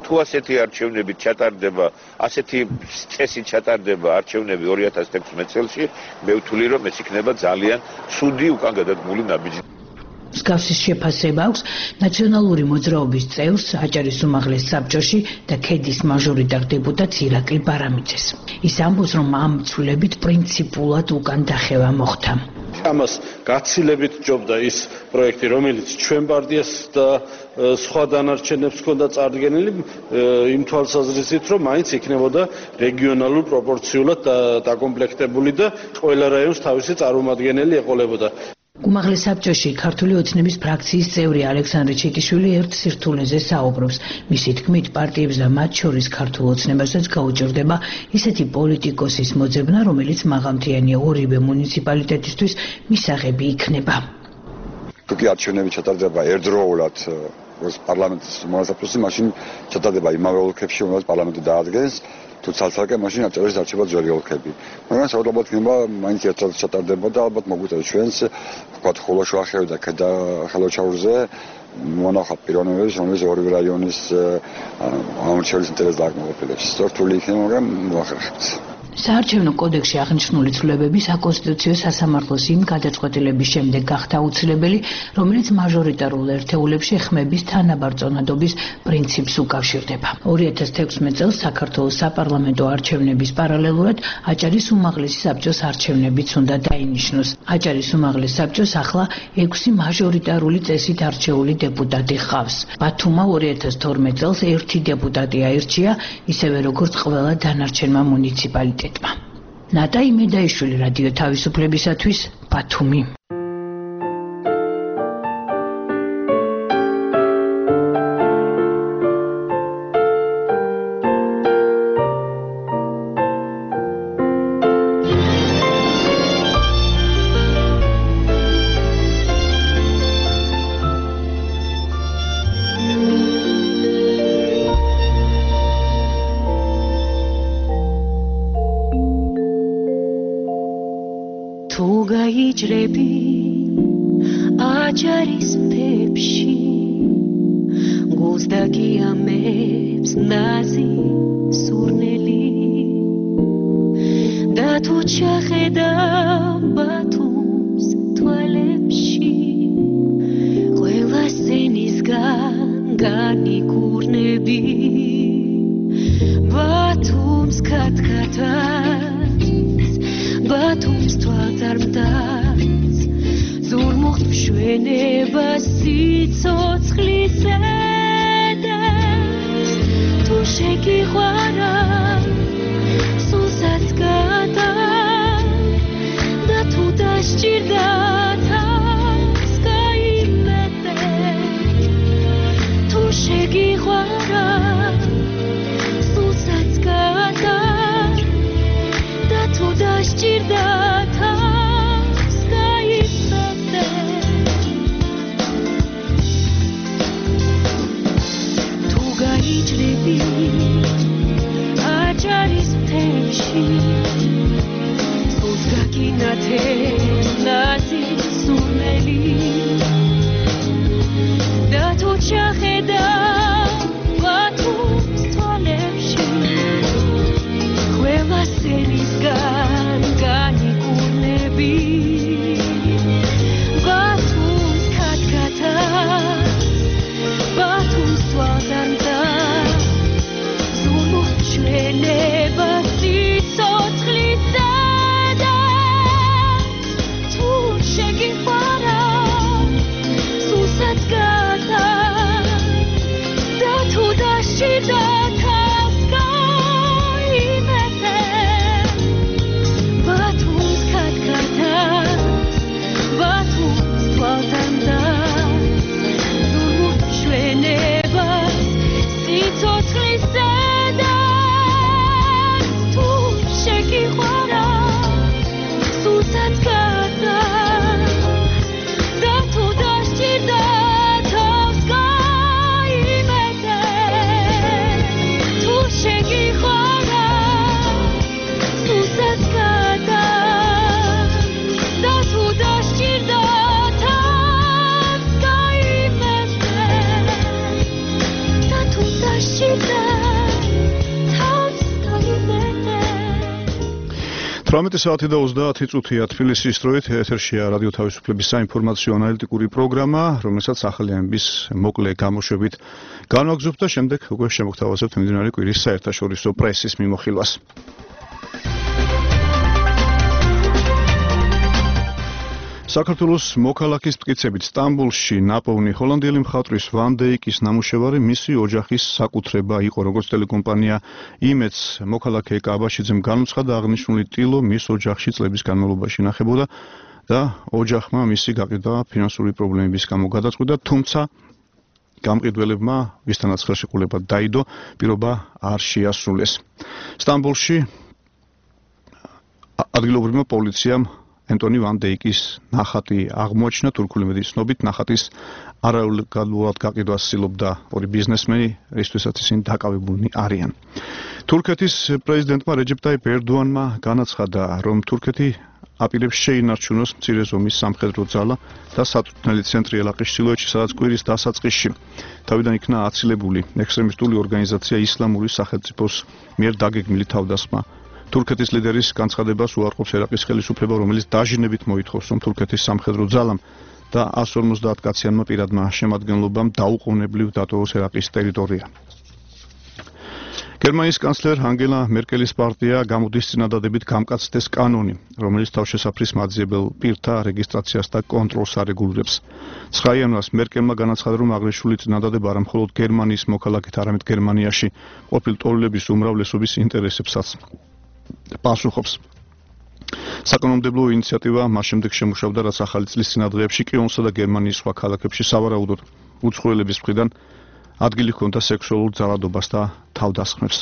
Speaker 18: თუ ასეთი არჩევნები ჩატარდება, ასეთი წესი ჩატარდება არჩევნები 2016 წელს, მე ვთვლი რომ ეს იქნება ძალიან ცუდი უკან გადადგმული ნაბიჯი.
Speaker 16: მსგავსი შეფასება აქვს ნაციონალური მოძრაობის წევრს აჭარის უმაღლეს საბჭოში და ქედის მაჟორიტარ დეპუტატს ირაკლი ბარამიძეს. ის ამბობს, რომ ამ ცვლილებით პრინციპულად უკან დახევა მოხდა.
Speaker 19: ამას გაცილებით ჯობდა ის პროექტი, რომელიც ჩვენ პარტიას და სხვა დანარჩენებს ჰქონდა წარდგენილი, იმ თვალსაზრისით, რომ მაინც იქნებოდა რეგიონალურ პროპორციულად დაკომპლექტებული და ყველა რაიონს თავისი წარმომადგენელი ეყოლებოდა.
Speaker 16: უმაღლეს საბჭოში ქართული ოცნების ფრაქციის წევრი ალექსანდრე ჩიტიშვილი ერთ სირთულეზე საუბრობს. მისი თქმით, პარტიებს და მათ შორის ქართულ ოცნებასაც გაუჭირდება ისეთი პოლიტიკოსის მოძებნა, რომელიც მაღალმთიანია ორივე მუნიციპალიტეტისთვის მისაღები იქნება.
Speaker 20: თუკი არჩევნები ჩატარდება ერთდროულად პარლამენტის მონაწილეობაში, მაშინ ჩატარდება იმავე ოლქებში, რომელსაც პარლამენტი დაადგენს, თუ ცალ-ცალკე მაშინ აჭარის დარჩება ძველი ოლქები. მაგრამ საუბრობთ იქნება მაინც ერთად ჩატარდება და ალბათ მოგვიწევს ჩვენს ვთქვათ ხოლოშუახევი და ქედა ხელოჩაურზე მონახავ პიროვნებებს, რომელიც ორივე რაიონის ამორჩევის ინტერესს დააკმაყოფილებს. სწორთული იქნება, მაგრამ მოახერხებთ.
Speaker 16: საარჩევნო კოდექსში აღნიშნული ცვლილებები საკონსტიტუციო სასამართლოს იმ გადაწყვეტილების შემდეგ გახდა აუცილებელი, რომელიც მაჟორიტარულ ერთეულებში ხმების თანაბარწონადობის პრინციპს უკავშირდება. 2016 წელს საქართველოს საპარლამენტო არჩევნების პარალელურად აჭარის უმაღლესი საბჭოს არჩევნებიც უნდა დაინიშნოს. აჭარის უმაღლეს საბჭოს ახლა 6 მაჟორიტარული წესით არჩეული დეპუტატი ჰყავს. ბათუმმა 2012 წელს 1 დეპუტატი აირჩია, ისევე როგორც ყველა დანარჩენმა მუნიციპალიტეტმა. ნატა იმედაიშვილი, რადიო თავისუფლებისათვის, ბათუმი.
Speaker 21: გაიჭრები აჭარის მთებში გულს დაგიამებს ნაზი სურნელი და თუ ჩახედავ ბათუმს თვალებში ყველა სცენისგან განიკურნები ბათუმს ქათქათას ბათუმს თვალწარმტაც ზურმუხტ მშვენება სიცოცხლის ედას თუ შეგიყვარა სულსაც გადა და თუ დასჭირდა თავს გაიმეტე თუ შეგიყვარა სულსაც გადა და თუ დასჭირდა თავს გაიმეტე თუ გაიჭრები აჭარის მთებში სულს გაგინათე ნაზი
Speaker 2: 18 საათი და 30 წუთია თბილისის დროით ეთერშია რადიო თავისუფლების საინფორმაციო ანალიტიკური პროგრამა, რომელსაც ახალიანების მოკლე გამოშვებით განვაგრძობთ და შემდეგ უკვე შემოგთავაზებთ მიმდინარე კვირის საერთაშორისო პრესის მიმოხილვას. საქართველოს მოქალაქის მტკიცებით სტამბოლში ნაპოვნი ჰოლანდიელი მხატვრის ვან დეიკის ნამუშევარი მისი ოჯახის საკუთრება იყო, როგორც ტელეკომპანია იმედს მოქალაქე კაბაშიძემ განუცხადა, აღნიშნული ტილო მის ოჯახში წლების განმავლობაში ინახებოდა და ოჯახმა მისი გაყიდვა ფინანსური პრობლემების გამო გადაწყვიტა, თუმცა გამყიდველებმა ვისთანაც ხელშეკრულება დაიდო, პირობა არ შეასრულეს. სტამბოლში ადგილობრივმა პოლიციამ ენტონი ვან დეიკის ნახატი აღმოაჩინა. თურქული მედიის ცნობით ნახატის არალეგალურად გაყიდვას ცდილობდა ორი ბიზნესმენი, რისთვისაც ისინი დაკავებულნი არიან. თურქეთის პრეზიდენტმა რეჯეპ ტაიპ ერდოანმა განაცხადა, რომ თურქეთი აპირებს შეინარჩუნოს მცირე ზომის სამხედრო ძალა და სატვირთნელი ცენტრი ელაყის ჩრდილოეთში, სადაც კვირის დასაწყისში თავიდან იქნა აცილებული ექსტრემისტული ორგანიზაცია ისლამური სახელმწიფოს მიერ დაგეგმილი თავდასხმა. თურქეთის ლიდერის განცხადებას უარყოფს ერაყის ხელისუფლება, რომელიც დაჟინებით მოითხოვს, რომ თურქეთის სამხედრო ძალამ და 150 კაციანმა პირადმა შემადგენლობამ დაუყოვნებლივ დატოვოს ერაყის ტერიტორია. გერმანიის კანცლერ ანგელა მერკელის პარტია გამოდის წინადადებით გამკაცდეს კანონი, რომელიც თავშესაფრის მაძიებელ პირთა რეგისტრაციას და კონტროლს არეგულირებს. 9 იანვარს მერკელმა განაცხადა, რომ აღნიშნული წინადადება არა მხოლოდ გერმანიის მოქალაქეთ, არამედ გერმანიაში ყოფილ ტოლების უმრავლესობის ინტერესებსაც პასუხობს. საკანონმდებლო ინიციატივა მას შემდეგ შემუშავდა, რაც ახალი წლის წინადღეებში კიევსა და გერმანიის სხვა ქალაქებში სავარაუდოდ უცხოელების მხრიდან ადგილი ჰქონდა სექსუალურ ძალადობას და თავდასხმებს.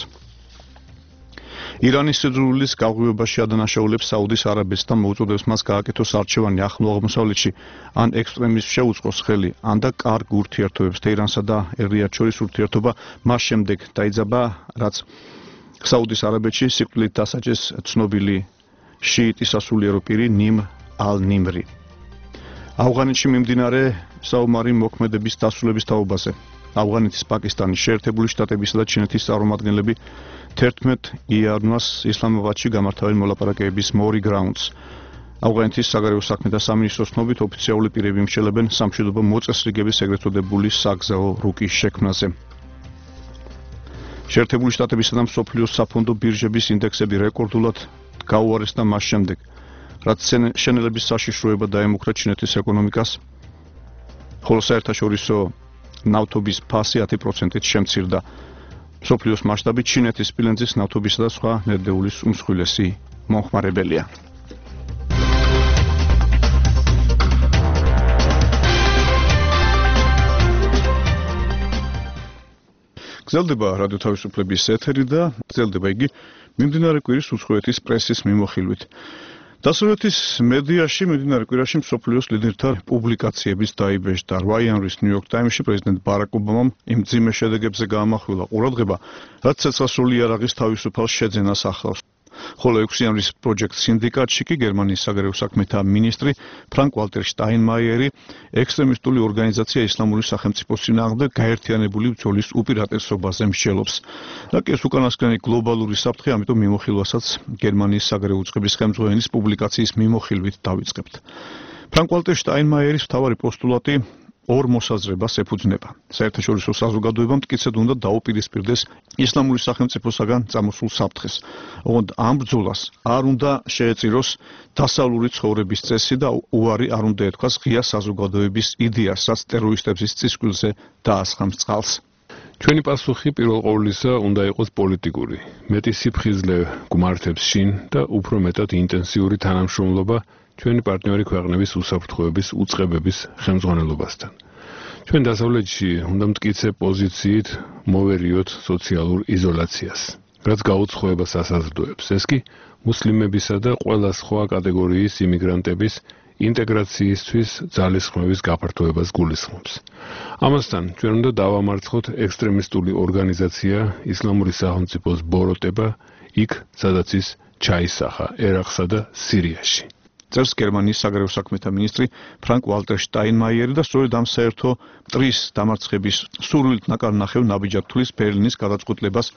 Speaker 2: ირანის სიძულვილის გაღვივებაში ადანაშაულებს საუდის არაბეთს და მოუწოდებს მას გააკეთოს არჩევანი ახლო აღმოსავლეთში, ან ექსტრემიზმს შეუწყოს ხელი, ან და კარგ ურთიერთობებს თეირანსა და ერიადს შორის ურთიერთობა მას შემდეგ დაიძაბა, რაც საუდის არაბეთში სიკვდილით დასაჯეს ცნობილი შიიტი სასულიერო პირი ნიმ ალ-ნიმრი. ავღანეთში მიმდინარე საომარი მოქმედების დასრულების თაობაზე ავღანეთის, პაკისტანის, შეერთებული შტატებისა და ჩინეთის წარმომადგენლები 11 იანვარს ისლამაბადში გამართავენ მოლაპარაკებების მორი გრაუნდს. ავღანეთის საგარეო საქმეთა სამინისტროს ცნობით ოფიციალური პირები მშელებენ სამშვიდობო მოწესრიგების ეგრეთ წოდებული საგზაო რუკის შექმნაზე. შეერთებული შტატებისა და მსოფლიოს საფონდო ბირჟების ინდექსები რეკორდულად გაუარესდა მას შემდეგ, რაც შენელების საშიშროება დაემუქრა ჩინეთის ეკონომიკას, ხოლო საერთაშორისო ნავთობის ფასი 10%-ით შემცირდა. მსოფლიოს მასშტაბით ჩინეთის სპილენძის, ნავთობისა და სხვა ნედლეულის უმსხვილესი მომხმარებელია. გრძელდება რადიო თავისუფლების ეთერი და გრძელდება იგი მიმდინარე კვირის უცხოეთის პრესის მიმოხილვით. დასავლეთის მედიაში მიმდინარე კვირაში მსოფლიოს ლიდერთა პუბლიკაციების დაიბეჭდა. 8 იანვრის ნიუ-იორკ ტაიმსში პრეზიდენტ ბარაკ ობამამ იმ მძიმე შედეგებზე გაამახვილა ყურადღება, რაც ცეცხლსრული იარაღის თავისუფალ შეძენას ახლავს. ხოლო 6 იანვრის პროჯექტ სინდიკატში კი გერმანიის საგარეო საქმეთა მინისტრი ფრანკ ვალტერ შტაინმაიერი ექსტრემისტული ორგანიზაცია ისლამური სახელმწიფოს წინააღმდეგ გაერთიანებული ბრძოლის უპირატესობაზე მსჯელობს. და კი ეს უკანასკნელი გლობალური საფრთხე, ამიტომ მიმოხილვასაც გერმანიის საგარეო უწყების ხელმძღვანელის პუბლიკაციის მიმოხილვით დავიწყებთ. ფრანკ ვალტერ შტაინმაიერის მთავარი პოსტულატი ორ მოსაზრებას ეფუძნება. საერთაშორისო საზოგადოებამ მტკიცედ უნდა დაუპირისპირდეს ისლამური სახელმწიფოსაგან წამოსულ საფრთხეს. ოღონდ ამ ბრძოლას არ უნდა შეეწიროს დასავლური ცხოვრების წესი და უარი არ უნდა ეთქვას ღია საზოგადოების იდეას, რაც ტერორისტების წისქვილზე დაასხამს წყალს.
Speaker 7: ჩვენი პასუხი პირველ ყოვლისა უნდა იყოს პოლიტიკური. მეტი სიფხიზლე გვმართებს შინ და უფრო მეტად ინტენსიური თანამშრომლობა ჩვენი პარტნიორი ქვეყნების უსაფრთხოების უწყებების ხელმძღვანელობასთან. ჩვენ დასავლეთში უნდა მტკიცე პოზიციით მოვერიოთ სოციალურ იზოლაციას, რაც გაუცხოებას ასაზრდოებს. ეს კი მუსლიმებისა და ყველა სხვა კატეგორიის იმიგრანტების ინტეგრაციისთვის ძალისხმევის გაფართოებას გულისხმობს. ამასთან ჩვენ უნდა დავამარცხოთ ექსტრემისტული ორგანიზაცია ისლამური სახელმწიფოს ბოროტება იქ, სადაც ის ჩაისახა ერაყსა და სირიაში. წერს გერმანიის საგარეო საქმეთა მინისტრი ფრანკ ვალტერ შტაინმაიერი და სწორედ ამ საერთო მტრის დამარცხების სურვილით ნაკარნახევ ნაბიჯად თulis ბერლინის გადაწყვეტლებას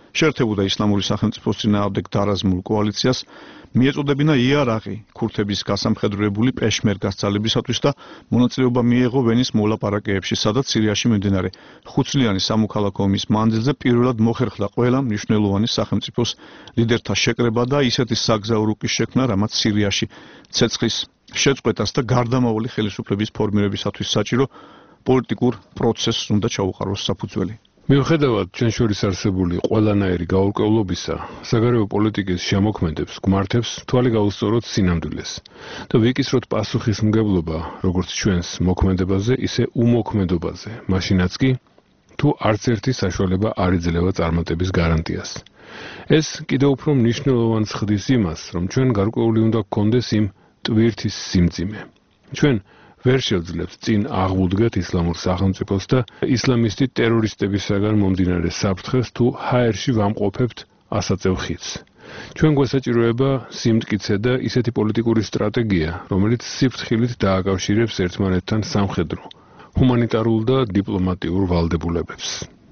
Speaker 2: შეერთებოდა ისლამური სახელმწიფოს წინააღმდეგ დარაზმულ კოალიციას მიეწოდებინა იარაღი ქურთების გასამხედროებული პეშმერგას ძალებისათვის და მონაწილეობა მიიღო ვენის მოლაპარაკებებში, სადაც სირიაში მიმდინარე 5 წლიანი სამოქალაქო ომის მანძილზე პირველად მოხერხდა ყველა მნიშვნელოვანი სახელმწიფოს ლიდერთა შეკრება და ისეთი საგზაო რუკის შექმნა, რამაც სირიაში ცეცხლის შეწყვეტას და გარდამავალი ხელისუფლების ფორმირებისათვის საჭირო პოლიტიკურ პროცესს უნდა ჩაუყაროს საფუძველი.
Speaker 7: მიუხედავად ჩვენ შორის არსებული ყველანაირი გაურკვევლობისა, საგარეო პოლიტიკის შემოქმედებს გმართებს თვალი გაუსწოროთ სინამდვილეს და ვიკისროთ პასუხისმგებლობა როგორც ჩვენს მოქმედებაზე, ისე უმოქმედობაზე, მაშინაც კი თუ არც ერთი საშუალება არ იძლევა წარმატების გარანტიას. ეს კიდევ უფრო მნიშვნელოვანს ხდის იმას, რომ ჩვენ გარკვეული უნდა გქონდეს იმ ტვირთის სიმძიმე. ჩვენ ვერ შევძლებთ წინ აღუდგეთ ისლამურ სახელმწიფოს და ისლამისტი ტერორისტებისაგან მომდინარე საფრთხეს თუ ჰაერში ვამყოფებთ ასაწევ ხიდს. ჩვენ გვესაჭიროება სიმტკიცე და ისეთი პოლიტიკური სტრატეგია, რომელიც სიფრთხილით დააკავშირებს ერთმანეთთან სამხედრო, ჰუმანიტარულ და დიპლომატიურ ვალდებულებებს.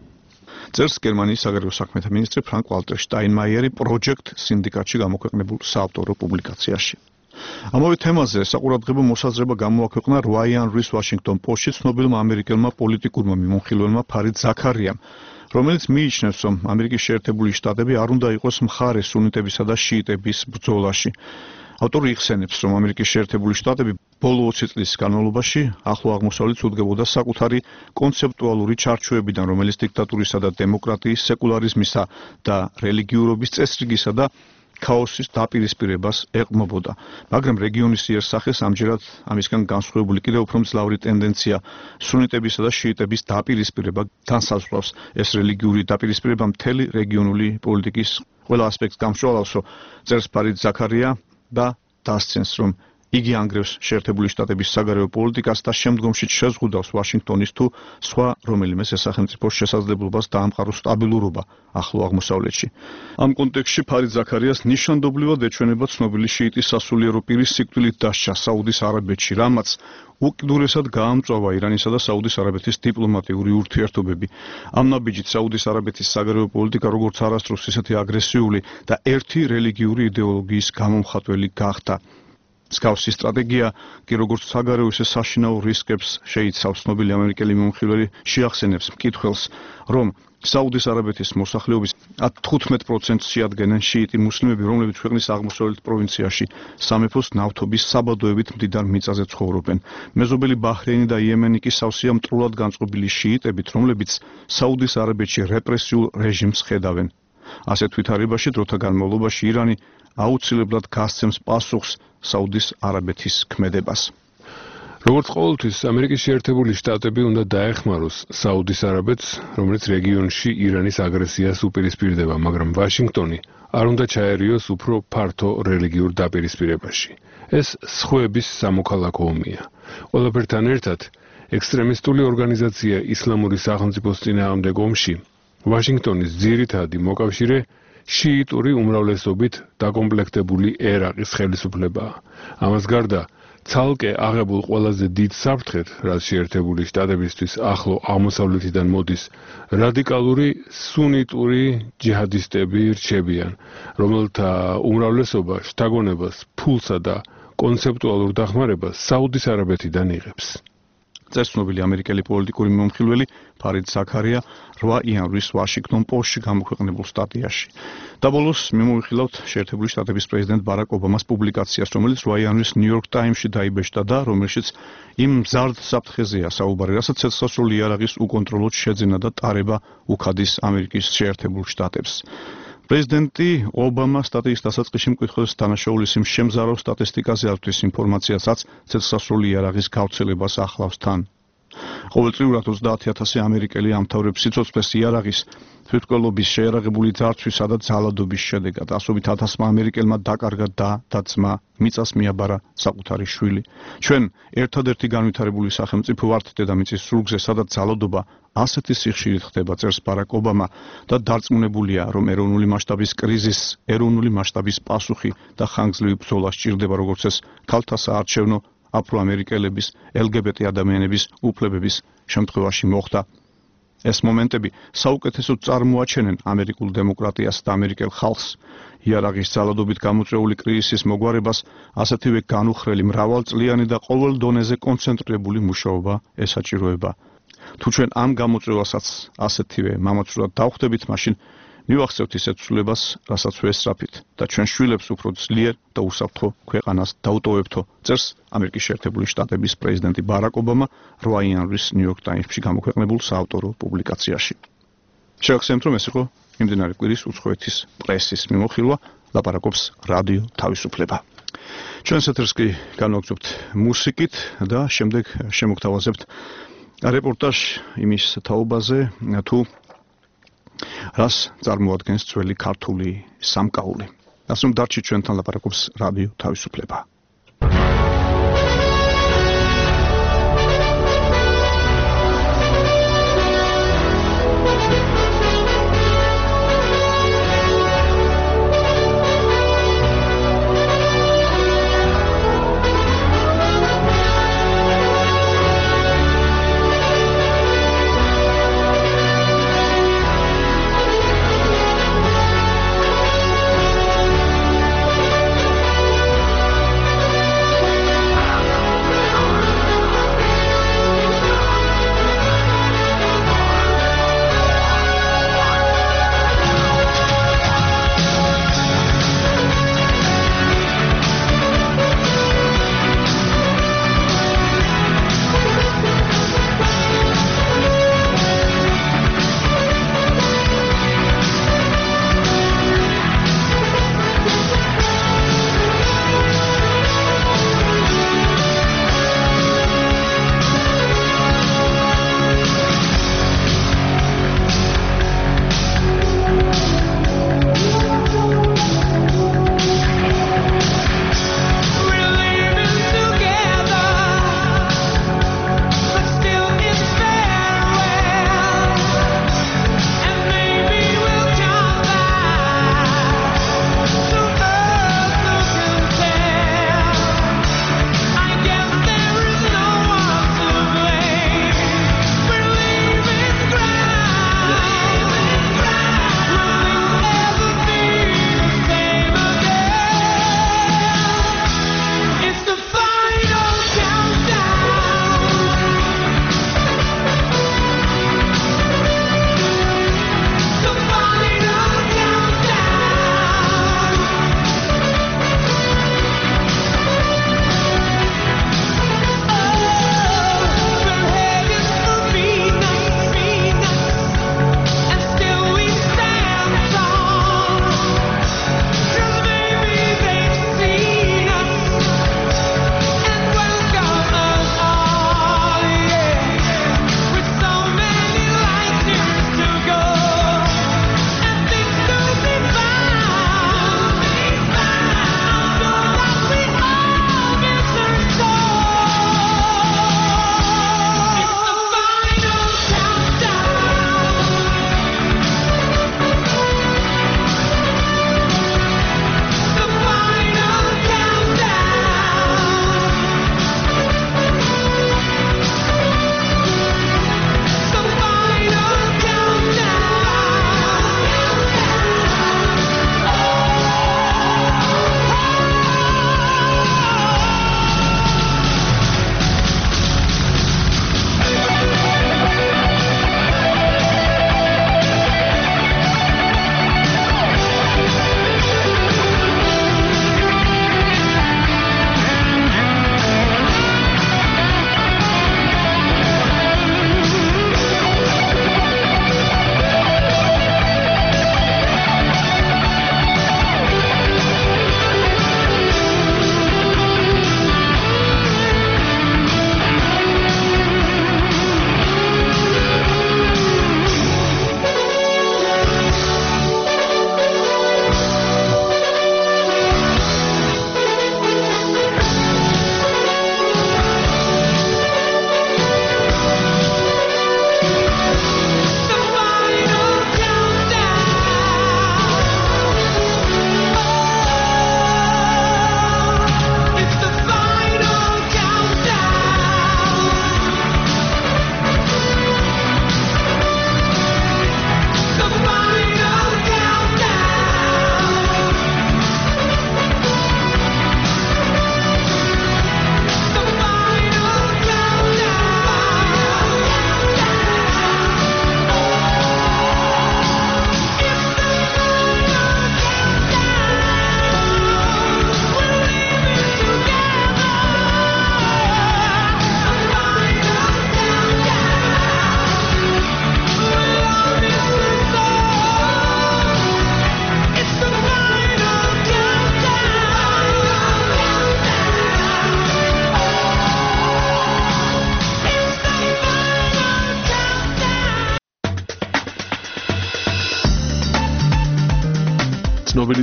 Speaker 2: წერს გერმანიის საგარეო საქმეთა მინისტრი ფრანკ ვალტერ შტაინმაიერი პროჯექტ სინდიკატში გამოქვეყნებულ საავტორო პუბლიკაციაში. ამავე თემაზე საყურადღებო მოსაზრება გამოაქვეყნა 8 იანვრის Washington Post-ში ცნობილმა ამერიკელმა პოლიტიკურმა მიმოხილველმა ფარიდ ზაქარიამ, რომელიც მიიჩნევს, რომ ამერიკის შეერთებული შტატები არ უნდა იყოს მხარე სუნიტებისა და შიიტების ბრძოლაში. ავტორი იხსენებს, რომ ამერიკის შეერთებული შტატები ბოლო 20 წლის განმავლობაში ახლო აღმოსავლეთს უდგებოდა საკუთარი კონცეპტუალური ჩარჩოებიდან, რომელიც დიქტატურისა და დემოკრატიის, სეკულარიზმისა და რელიგიურობის წესრიგისა და ქაოსის დაპირისპირებას ეყრდნობოდა, მაგრამ რეგიონის იერსახეს ამჯერად ამისგან განსხვავებული კიდევ უფრო მძლავრი ტენდენცია სუნიტებისა და შიიტების დაპირისპირება განსაზღვრავს. ეს რელიგიური დაპირისპირება მთელი რეგიონული პოლიტიკის ყველა ასპექტს გამსჭვალავსო, წერს ფარიდ ზაქარია და დასცენს, რომ იგი ანგრევს შეერთებული შტატების საგარეო პოლიტიკას და შემდგომში შეზღუდავს ვაშინგტონის თუ სხვა რომელიმე სახელმწიფოს შესაძლებლობას დაამყაროს სტაბილურობა ახლო აღმოსავლეთში. ამ კონტექსტში ფარიდ ზაქარიას ნიშანდობლივად ეჩვენება ცნობილი შიიტის სასულიერო პირის სიკვდილით დასჯა საუდის არაბეთში, რამაც უკიდურესად გაამწვავა ირანისა და საუდის არაბეთის დიპლომატიური ურთიერთობები. ამ ნაბიჯით საუდის არაბეთის საგარეო პოლიტიკა როგორც არასდროს ისეთი აგრესიული და ერთი რელიგიური იდეოლოგიის გამომხატველი გახდა. მსგავსი სტრატეგია კი როგორც საგარეო ისე საშინაო რისკებს შეიცავს. ცნობილი ამერიკელი მიმოხილველი შეახსენებს მკითხველს, რომ საუდის არაბეთის მოსახლეობის 15%-ს შეადგენენ შიიტი მუსლიმები, რომლებიც ქვეყნის აღმოსავლეთ პროვინციაში სამეფოს ნავთობის საბადოებით მდიდარ მიწაზე ცხოვრობენ. მეზობელი ბაჰრეინი და იემენი კი სავსეა მტრულად განწყობილი შიიტებით, რომლებიც საუდის არაბეთში რეპრესიულ რეჟიმს ხედავენ. ასეთ ვითარებაში დროთა განმავლობაში ირანი აუცილებლად გასცემს პასუხს საუდის არაბეთის ქმედებას.
Speaker 7: როგორც ყოველთვის, ამერიკის შეერთებული შტატები უნდა დაეხმაროს საუდის არაბეთს, რომელიც რეგიონში ირანის აგრესიას უპირისპირდება, მაგრამ ვაშინგტონი არ უნდა ჩაერიოს უფრო ფართო რელიგიურ დაპირისპირებაში. ეს სხვების სამოქალაქო ომია. ყველაფერთან ერთად, ექსტრემისტული ორგანიზაცია ისლამური სახელმწიფოს წინააღმდეგ ომში ვაშინგტონის ძირითადი მოკავშირე შიიტური უმრავლესობით დაკომპლექტებული ერაყის ხელისუფლებაა. ამას გარდა, ცალკე აღებულ ყველაზე დიდ საფრთხედ, რაც შეერთებული შტატებისთვის ახლო აღმოსავლეთიდან მოდის, რადიკალური სუნიტური ჯიჰადისტები რჩებიან, რომელთა უმრავლესობა შთაგონებას, ფულსა და კონცეპტუალურ დახმარებას საუდის არაბეთიდან იღებს.
Speaker 2: წერს ცნობილი ამერიკელი პოლიტიკური მიმოხილველი ფარიდ ზაქარია 8 იანვრის Washington Post-ში გამოქვეყნებულ სტატიაში. და ბოლოს მიმოვიხილავთ შეერთებული შტატების პრეზიდენტ ბარაკ ობამას პუბლიკაციას, რომელიც 8 იანვრის New York Times-ში დაიბეჭდა და რომელშიც იმ მზარდ საფრთხეზეა საუბარი, რასაც ცეცხლსასროლი იარაღის უკონტროლოდ შეძენა და ტარება უქადის ამერიკის შეერთებულ შტატებს. პრეზიდენტი ობამა სტატიის დასაწყისში მკითხველს დანაშაულის იმ შემზარავ სტატისტიკაზე ართვლის ინფორმაციასაც ცეცხლსასროლი იარაღის გავრცელებას ახლავს თან. ყოველწლიურად 30,000 ამერიკელი ამთავრებს სიცოცხლეს იარაღის თვითმკვლელობის შეიარაღებული ძარცვისა და ძალადობის შედეგად. ასობით 1000-მა ამერიკელმა დაკარგა და ძმა, მიწას მიაბარა საკუთარი შვილი. ჩვენ ერთადერთი განვითარებული სახელმწიფო ვართ დედამიწის სრუგზე, სადაც ძალადობა ასეთი სიხშირით ხდება, წერს ბარაკ ობამა და დარწმუნებულია, რომ ეროვნული მასშტაბის კრიზისს ეროვნული მასშტაბის პასუხი და ხანგრძლივი ბრძოლა სჭირდება, როგორც ეს ქალთა საარჩევნო აფროამერიკელების, LGBT ადამიანების უფლებების შემთხვევაში მოხდა. ეს მომენტები საუკეთესოდ წარმოაჩენენ ამერიკულ დემოკრატიას და ამერიკელ ხალხს. იარაღის ძალადობით გამოწვეული კრიზისის მოგვარებას ასეთივე განუხრელი მრავალწლიანი და ყოველ დონეზე კონცენტრირებული მუშაობა ესაჭიროება. თუ ჩვენ ამ გამოწვევასაც ასეთივე მამაცურად დავხვდებით, მაშინ მივახცევთ ისეთ ცვლილებას, რასაც ვესწრაფით და ჩვენ შვილებს უფრო ძლიერ და უსაფრთხო ქვეყანას დაუტოვებთო, წერს ამერიკის შეერთებული შტატების პრეზიდენტი ბარაკ ობამა 8 იანვრის ნიუ-იორკ ტაიმსში გამოქვეყნებულ საავტორო პუბლიკაციაში. შევახსენებთ, რომ ეს იყო იმდენარი კვირის უცხოეთის პრესის მიმოხილვა, ლაპარაკობს რადიო თავისუფლება. ჩვენს ეთერს კი განვაგრძობთ მუსიკით და შემდეგ შემოგთავაზებთ რეპორტაჟ იმის თაობაზე, თუ რას წარმოადგენს ძველი ქართული სამკაული. ასე რომ დარჩით ჩვენთან, ლაპარაკობს რადიო თავისუფლება.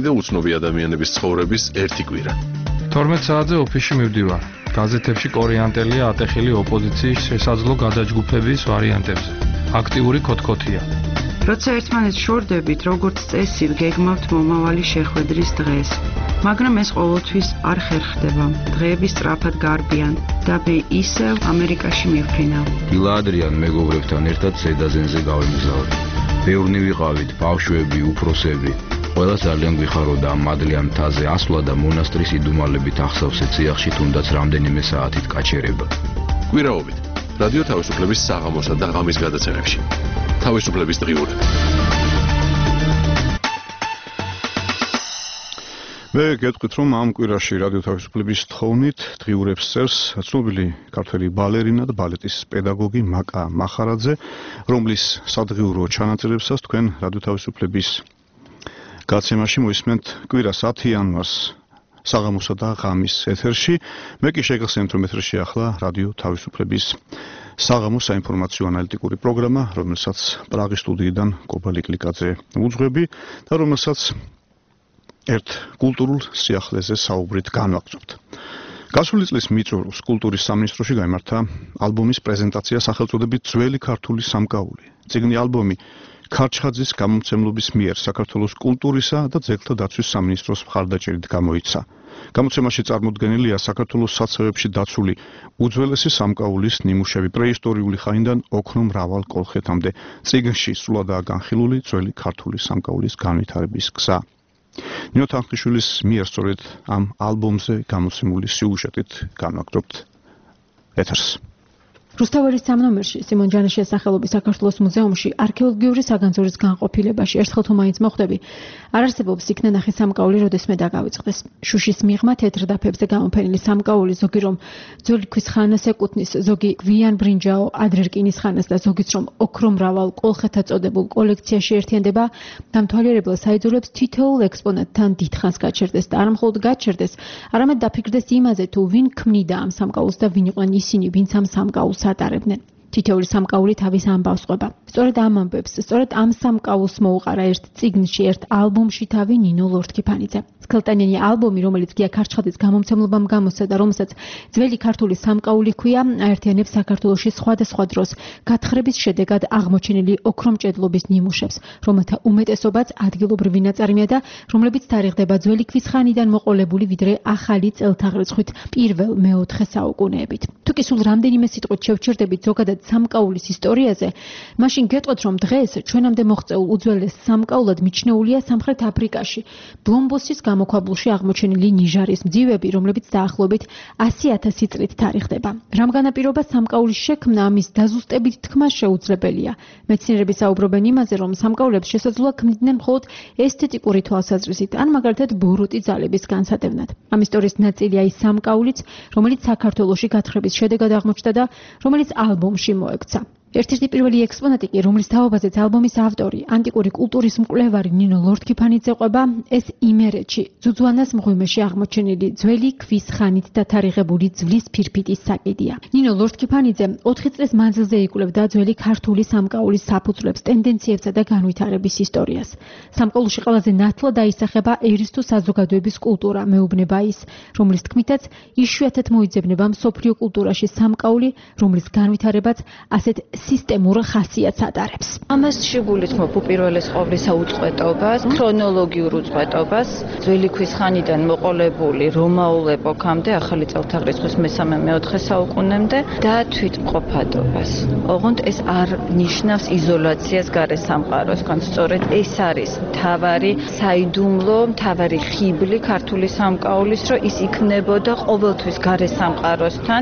Speaker 7: და უცნობი ადამიანების ცხოვრების ერთი კვირა.
Speaker 1: 12 საათზე ოფისში მივდივარ. გაზეთებში კორეანტელია ატეხილი ოპოზიციის შესაძლო გადაჯგუფების ვარიანტებზე. აქტიური ქოთქოთია.
Speaker 22: როცა ერთმანეთს შორდებით, როგორც წესი, გეგმავთ მომავალი შეხვედრის დღეს. მაგრამ ეს ყოველთვის არ ხერხდება. დღეები სწრაფად გარბიან და მე ისევ ამერიკაში მივფრინავ.
Speaker 23: დილა ადრიან მეგობრებთან ერთად ზედაზენზე გავემგზავრე. ბევრნი ვიყავით, ბავშვები, უფროსები. ყველა ძალიან გვიხაროდა ამ მადლიან მთაზე ასვლა და მონასტრის იდუმალებით ახსავსე ციახში თუნდაც რამდენიმე საათით გაჩერება.
Speaker 7: კვირაობით რადიო თავისუფლების საღამოსა და ღამის გადაცემებში. თავისუფლების დღიური.
Speaker 2: მე გეტყვით, რომ ამ კვირაში რადიო თავისუფლების თხოვნით დღიურებს წერს ცნობილი ქართველი ბალერინა და ბალეტის პედაგოგი მაკა მახარაძე, რომლის სადღიურო ჩანაწერებსაც თქვენ რადიო თავისუფლების გაცემაში მოისმენთ კვირას 10 იანვარს საღამოსა და ღამის ეთერში. მე კი შეგახსენებთ, რომ ეთერში ახლა რადიო თავისუფლების საღამოს საინფორმაციო ანალიტიკური პროგრამა, რომელსაც პრაღის სტუდიიდან კობალი კლიკაძე უძღვები და რომელსაც ერთ კულტურულ სიახლეზე საუბრით განვაგრძობთ. გასული წლის მიწურულს კულტურის სამინისტროში გაიმართა ალბომის პრეზენტაცია სახელწოდებით ძველი ქართული სამკაული. წიგნი ალბომი ქარჩხაძის გამომცემლობის მიერ საქართველოს კულტურისა და ძეგლთა დაცვის სამინისტროს მხარდაჭერით გამოიცა. გამოცემაში წარმოდგენილია საქართველოს საცავებში დაცული უძველესი სამკაულის ნიმუშები პრეისტორიული ხანიდან ოქრო მრავალ კოლხეთამდე. წიგნში სრულადაა განხილული ძველი ქართული სამკაულის განვითარების გზა. ნინო თანხიშვილის მიერ სწორედ ამ ალბომზე გამოცემული სიუჟეტით განვაგრძობთ ეთერს.
Speaker 8: რუსთაველის სამნომერში სიმონ ჯანაშიას სახელობის საქართველოს მუზეუმში არქეოლოგიური საგანძურის განყოფილებაში ერთხელ თუ მაინც მოხვდები, არ არსებობს იქ ნახე სამკაული, როდესმე დაგავიწყდეს. შუშის მიღმა თეთრ დაფებზე გამოფენილი სამკაული ზოგი რომ ძველი ქვის ხანას ეკუთვნის, ზოგი გვიან ბრინჯაო ადრე რკინის ხანას და ზოგიც რომ ოქრო მრავალ კოლხეთა წოდებულ კოლექციაში ერთიანდება, დამთვალიერებლად საიძულებს თითოეულ ექსპონატთან დიდხანს გაჩერდეს და არა მხოლოდ გაჩერდეს, არამედ დაფიქრდეს იმაზე თუ ვინ ქმნიდა ამ სამკაულს და ვინ იყვნენ ისინი, ვინც ამ სამკაულს ატარებდნენ. თითოეული სამკაული თავის ამბავს ყვება. სწორედ ამ ამბებს, სწორედ ამ სამკაულს მოუყარა ერთ წიგნში, ერთ ალბომში თავი ნინო ლორთქიფანიძე. სქელტანიანი ალბომი, რომელიც გია ქარჩხაძის გამომცემლობამ გამოსცა და რომელსაც ძველი ქართული სამკაული ჰქვია, აერთიანებს საქართველოში სხვადასხვა დროს გათხრების შედეგად აღმოჩენილი ოქრომჭედლობის ნიმუშებს, რომელთა უმეტესობაც ადგილობრივი ნაწარმია და რომლებიც თარიღდება ძველი ქვის ხანიდან მოყოლებული ვიდრე ახალი წელთაღრიცხვით პირველ-მეოთხე საუკუნეებით. თუ კი სულ რამდენიმე სიტყვით შევჩერდებით ზოგადად სამკაულის ისტორიაზე, მაშინ გეტყვით, რომ დღეს ჩვენამდე მოღწეულ უძველეს სამკაულად მიჩნეულია სამხრეთ აფრიკაში, ბლომბოსის გამოქვაბულში აღმოჩენილი ნიჟარის მძივები, რომლებიც დაახლოებით 100,000 წლით თარიღდება. რამ განაპირობა სამკაულის შექმნა, ამის დაზუსტებით თქმა შეუძლებელია. მეცნიერები საუბრობენ იმაზე, რომ სამკაულებს შესაძლოა ქმნიდნენ მხოლოდ ესთეტიკური თვალსაზრისით, ან მაგალითად ბოროტი ძალების განსადევნად. ამ ისტორიის ნაწილია ის სამკაულიც, რომელიც საქართველოში გათხრების შედეგად აღმოჩნდა და რომელიც ალბომში მოექცა. ერთ-ერთი პირველი ექსპონატი კი, რომლის თაობაზეც ალბომის ავტორი, ანტიკური კულტურის მკვლევარი ნინო ლორთქიფანიძე ყვება, ეს იმერეთში, ძუძუანას მღვიმეში აღმოჩენილი ძველი ქვის ხანით დათარიღებული ძვლის ფირფიტის საკიდია. ნინო ლორთქიფანიძე 4 წლის მანძილზე იკვლევდა ძველი ქართული სამკაულის საფუძვლებს, ტენდენციებსა და განვითარების ისტორიას. სამკაულში ყველაზე ნათლად აისახება ერის თუ საზოგადოების კულტურა, მეუბნება ის, რომლის თქმითაც იშვიათად მოიძებნება მსოფლიო კულტურაში სამკაული, რომლის განვითარებაც ასეთ სისტემურ ხასიათს ატარებს.
Speaker 6: ამას შეგულისხმობ უპირველეს ყოვლისა უწყვეტობას, ქრონოლოგიურ უწყვეტობას, ძველი ქვის ხანიდან მოყოლებული რომაულ ეპოქამდე, ახალი წელთაღრიცხვის მესამე-მეოთხე საუკუნემდე და თვითმყოფადობას. ოღონდ ეს არ ნიშნავს იზოლაციას გარე სამყაროსგან, სწორედ ეს არის მთავარი საიდუმლო, მთავარი ხიბლი ქართული სამკაულის, რომ ის იქნებოდა ყოველთვის გარე სამყაროსთან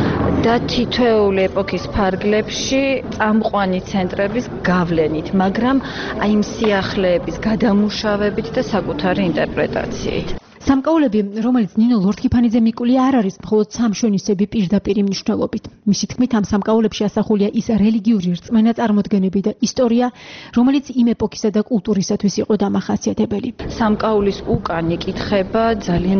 Speaker 6: და თითოეული ეპოქის ფარგლებში წამყვანი ცენტრების გავლენით, მაგრამ აი იმ სიახლეების გადამუშავებით და საკუთარი ინტერპრეტაციით.
Speaker 8: სამკაულები, რომელიც ნინო ლორთქიფანიძე მიკვლია, არ არის მხოლოდ სამშვენისები პირდაპირი მნიშვნელობით. მისი თქმით, ამ სამკაულებში ასახულია ის რელიგიური რწმენა, წარმოდგენები და ისტორია, რომელიც იმ ეპოქისა და კულტურისათვის იყო დამახასიათებელი.
Speaker 6: სამკაულის უკან იკითხება ძალიან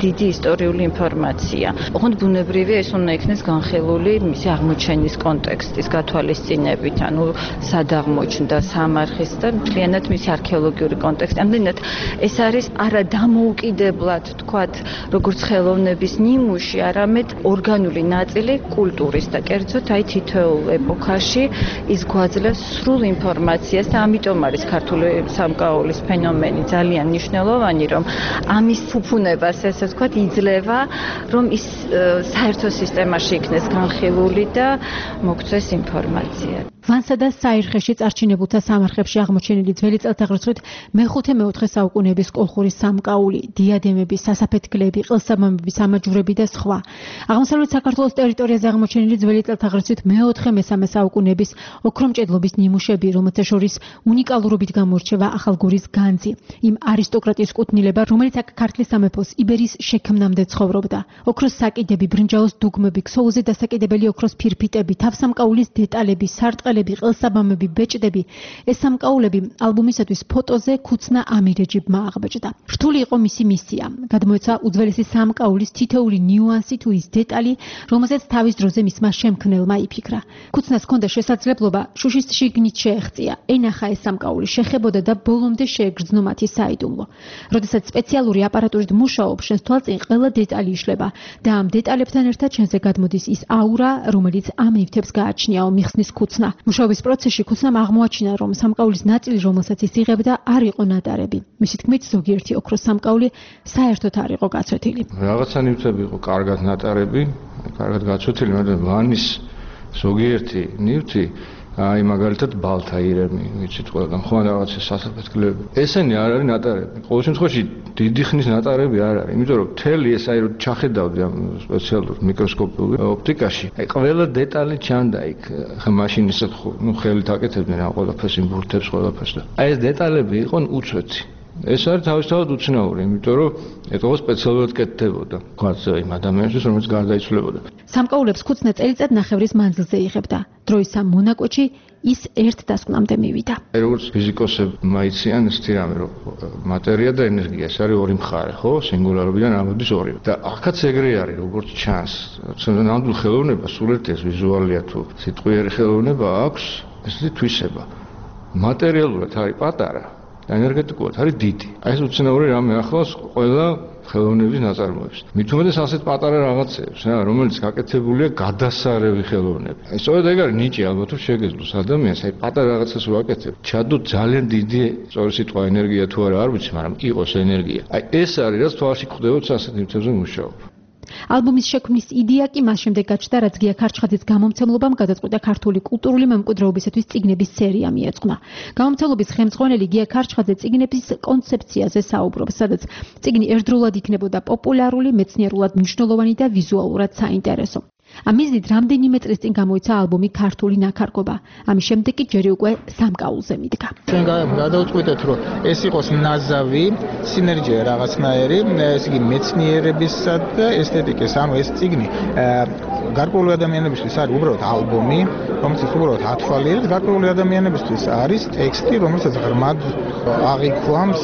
Speaker 6: დიდი ისტორიული ინფორმაცია. ოღონდ ბუნებრივია ეს უნდა იქნეს განხილული მისი აღმოჩენის კონტექსტის გათვალისწინებით, ანუ სად აღმოჩნდა სამარხის და მთლიანად მისი არქეოლოგიური კონტექსტი. ამდენად ეს არის არა დამოუკიდებლად, თქვათ, როგორც ხელოვნების ნიმუში, არამედ ორგანული ნაწილი კულტურის და კერძოდ აი თითოეულ ეპოქაში ის გვაძლევს სრულ ინფორმაციას და ამიტომ არის ქართული სამკაულის ფენომენი ძალიან მნიშვნელოვანი, რომ ამის ფუფუნებას, ესე ვთქვათ, იძლევა, რომ ის საერთო სისტემაში იქნეს განხილული და მოგცეს ინფორმაცია.
Speaker 3: ვანსა და საირხეში წარჩინებულთა სამარხებში აღმოჩენილი ძველი წელთაღრიცხვით მე-5 საუკუნეების კოლხურის სამკაული, დიადემები, სასაფეთქლები, ყელსაბამები, სამაჯურები და სხვა. აღმოსავლეთ საქართველოს ტერიტორიაზე აღმოჩენილი ძველი წელთაღრიცხვით მე-3 საუკუნეების ოქრომჭედლობის ნიმუშები, რომელთა შორის უნიკალურობით გამოირჩევა ახალგორის განძი, იმ არისტოკრატიის კუთვნილება, რომელიც აქ ქართლის სამეფოს იბერის შექმნამდე ცხოვრობდა. ოქროს საკიდები, ბრინჯაოს დუგმები, ქსოვილზე დასაკიდებელი ოქროს ფირფიტები, თავსამკაულის დეტალები, სარტყელები, ყელსაბამები, ბეჭდები. ეს სამკაულები ალბომისათვის ფოტოზე ქუცნა ამირეჯიბმა აღბეჭდა. რთული იყო მისი მისია. გადმოეცა უძველესი სამკაულის თითოეული ნიუანსი თუ ის დეტალი, რომელზეც თავის დროზე მისმა შემქმნელმა იფიქრა. ქუცნას ჰქონდა შესაძლებლობა შუშის შიგნით შეეღწია, ენახა ეს სამკაული, შეხებოდა და ბოლომდე შეეგრძნო მათი საიდუმლო. როდესაც სპეციალური აპარატურით მუშაობ, შენს თვალწინ ყველა დეტალი იშლება და ამ დეტალებთან ერთად შენზე გადმოდის ის აურა, რომელიც ამ ნივთებს გააჩნიაო მიხსნის ქუცნა. მუშაობის პროცესში ქუცნამ აღმოაჩინა, რომ სამკაულის ნაწილი, რომელსაც ის იღებდა, არ იყო ნატარები. მისი თქმით, ზოგიერთი ოქროს სამკაული საერთოდ არ იყო გაცვეთილი.
Speaker 1: რაღაცა ნივთები იყო კარგად ნატარები, კარგად გაცვეთილი, მაგრამ ვანის ზოგიერთი ნივთი აი მაგალითად ბალთაირემი, ვიცით ყველგან, ხო რაღაცა სასაფეთქლები. ესენი არ არის ნატარები. ყოველ შემთხვევაში დიდი ხნის ნატარები არ არის, იმიტომ რომ მთელი ეს აი რომ ჩახედავდი ამ სპეციალურ მიკროსკოპიულ ოპტიკაში, აი ყველა დეტალი ჩანდა იქ. ხა მაშინ ისეთ ხელით აკეთებდნენ ამ ყველაფერს, იმ ბურთებს ყველაფერს და აი ეს დეტალები იყვნენ უცვეთი. ეს არის თავისთავად უცნაური, იმიტომ რომ ეტყობა სპეციალურად კეთდებოდა. თქვათ იმ ადამიანისთვის, რომელიც გარდაიცვლებოდა.
Speaker 3: სამკაულებს ქუცნა წელიწად ნახევრის მანძილზე იღებდა. დროის ამ მონაკვეთში ის ერთ დასკვნამდე მივიდა.
Speaker 1: როგორც ფიზიკოსებმა იციან ეს თირამი, რომ მატერია და ენერგია ეს არის ორი მხარე, ხო? სინგულარობიდან ამოდის ორივე. და ახაც ეგრე არის, როგორც ჩანს. ნამდვილ ხელოვნებას სულ ერთი ეს ვიზუალია თუ სიტყვიერი ხელოვნება აქვს, ესეთი თვისება. მატერიალურად არის პატარა. ენერგეტიკულად არის დიდი. აი ეს უცნაური რამე ახლავს ყველა ხელოვნების ნაწარმოებს. მით უმეტეს ასეთ პატარა რაღაცებს, რომელიც გაკეთებულია გადასარევი ხელოვნები. აი სწორედ ეგ არის ნიჭი ალბათ თუ შეგეძლოს ადამიანს, აი პატარა რაღაცას ვაკეთებ. ჩადო ძალიან დიდი, სწორი სიტყვა ენერგია თუ არა, არ ვიცი, მაგრამ იყოს ენერგია. აი ეს არის რაც თვალში გვხვდებოდა ასეთ ნივთებზე მუშაობ.
Speaker 3: ალბომის შექმნის იდეა კი მას შემდეგ გაჩნდა, რაც გია ქარჩხაძის გამომცემლობამ გადაწყვიტა ქართული კულტურული მემკვიდრეობისათვის წიგნების სერია მიეწყნა. გამომცემლობის ხელმძღვანელი გია ქარჩხაძე წიგნების კონცეფციაზე საუბრობს, სადაც წიგნი ერთდროულად იქნებოდა პოპულარული, მეცნიერულად მნიშვნელოვანი და ვიზუალურად საინტერესო. ამ მიზნით რამდენიმე წლის წინ გამოიცა ალბომი ქართული ნაქარგობა. ამის შემდეგ კი ჯერი უკვე სამკაულზე მიდგა.
Speaker 10: ჩვენ გადავწყვიტეთ, რომ ეს იყოს ნაზავი, სინერგია რაღაცნაირი, ეს იგი მეცნიერებისა და ესთეტიკის, ანუ ეს წიგნი გარკვეული ადამიანებისთვის არის უბრალოდ ალბომი, რომელსაც უბრალოდ ათვალიერებს, გარკვეული ადამიანებისთვის არის ტექსტი, რომელსაც ღრმად აღიქვამს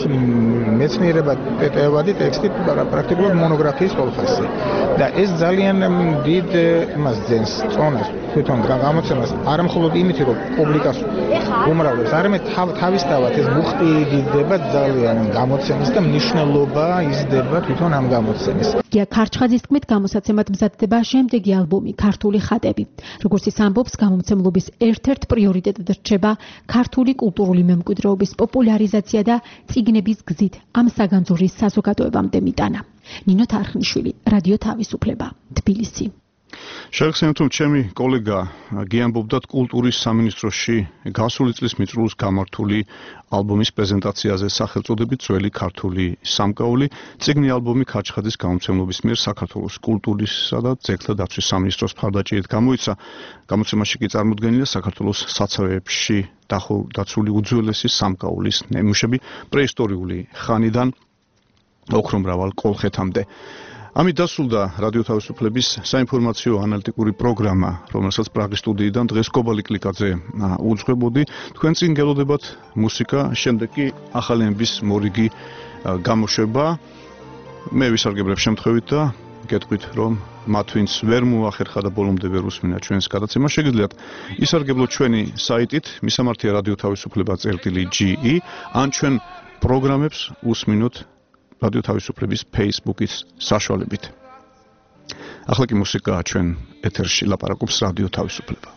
Speaker 10: მეცნიერებადი ტექსტი, პრაქტიკულად მონოგრაფიის ყველაფერზე. და ეს ძალიან დიდ იმას ძენს წონას თვითონ გამოცემას, არა მხოლოდ იმით, რომ პუბლიკას უმრავლეს, არამედ თავისთავად ეს ბუხტი იგრძდება ძალიან გამოცემის და მნიშვნელობა იზრდება თვითონ ამ გამოცემის.
Speaker 3: გია ქარჩხაძის თქმით, გამოსაცემად მზადდება შემდეგი ალბომი ქართული ხატები. როგორც ის ამბობს, გამომცემლობის ერთ-ერთ პრიორიტეტად რჩება ქართული კულტურული მემკვიდრეობის პოპულარიზაცია და წიგნების გზით ამ საგანძურის საზოგადოებამდე მიტანა. ნინო თარხნიშვილი, რადიო თავისუფლება, თბილისი.
Speaker 2: შეგახსენებთ, რომ ჩემი კოლეგა გიამბობდა კულტურის სამინისტროში გასული წლის მიწრულს გამართული ალბომის პრეზენტაციაზე სახელწოდებით ძველი ქართული სამკაული. წიგნი ალბომი ქარჩხაძის გამომცემლობის მიერ საქართველოს კულტურისა და ძეგლთა დაცვის სამინისტროს მხარდაჭერით გამოიცა. გამოცემაში კი წარმოდგენილია საქართველოს საცავეებში დაცული უძველესი სამკაულის ნიმუშები პრეისტორიული ხანიდან ოქრომრავალ კოლხეთამდე. ამით დასრულდა რადიო თავისუფლების საინფორმაციო ანალიტიკური პროგრამა, რომელსაც პრაღის სტუდიიდან დღეს კობალი კლიკაძე უძღვებოდი. თქვენ წინ გელოდებათ მუსიკა, შემდეგ კი ახალი ამბის მორიგი გამოშვება. მე ვისარგებლებ შემთხვევით და გეტყვით, რომ მათ ვინც ვერ მოახერხა და ბოლომდე ვერ უსმინა ჩვენს გადაცემა, შეგიძლიათ ისარგებლოთ ჩვენი საიტით მისამართია რადიო თავისუფლება.ge ან ჩვენ პროგრამებს უსმინოთ რადიო თავისუფლების Facebook-ის საშუალებით. ახლა კი მუსიკაა ჩვენ ეთერში ლაპარაკობს რადიო თავისუფლება.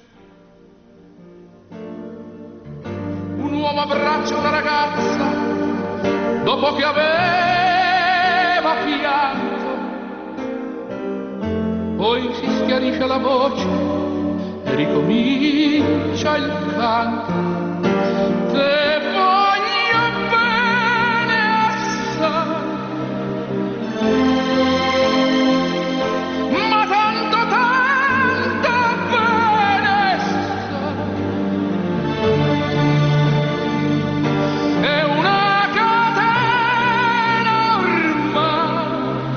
Speaker 11: Un uomo abbraccia una ragazza dopo che aveva pianto, poi si schiarisce la voce e ricomincia il canto. Te voglio bene assai, ma tanto bene assai. È una catena ormai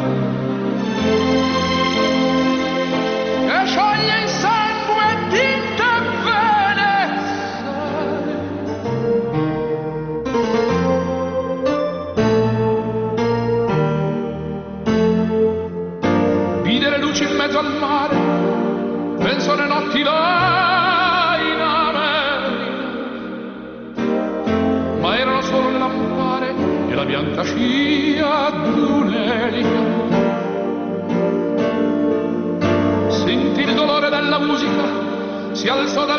Speaker 11: che scioglie in sangue tinte e vene assai. Vide le luci in mezzo al mare, penso alle notti là in America, ma erano solo le lampare e la bianca scia d'un'elica. Sentì il dolore della musica, si alzò dal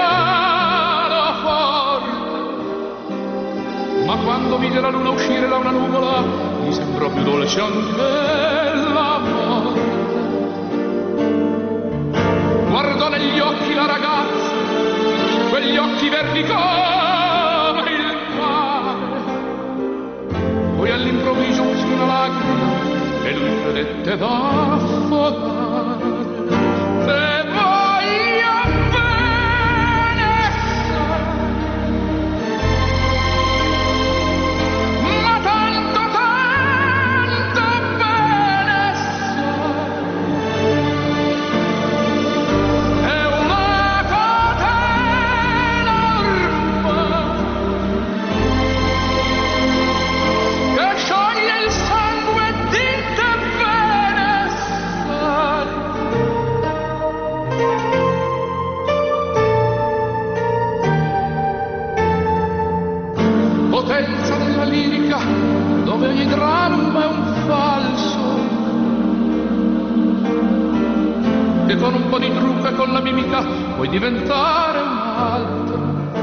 Speaker 11: pianoforte, ma quando vide la luna uscire da una nuvola, gli sembrò più dolce anche la morte. Guardò negli occhi la ragazza, quegli occhi verdi come il mare, poi all'improvviso uscì una lacrima e lui credette d'affogare. Te voglio bene assai, ma tanto bene assai. È una catena ormai che scioglie il sangue tinte e vene assai. Potenza della lirica, dove ogni dramma è un falso, e con un po' di trucco e con la mimica puoi diventare un altro.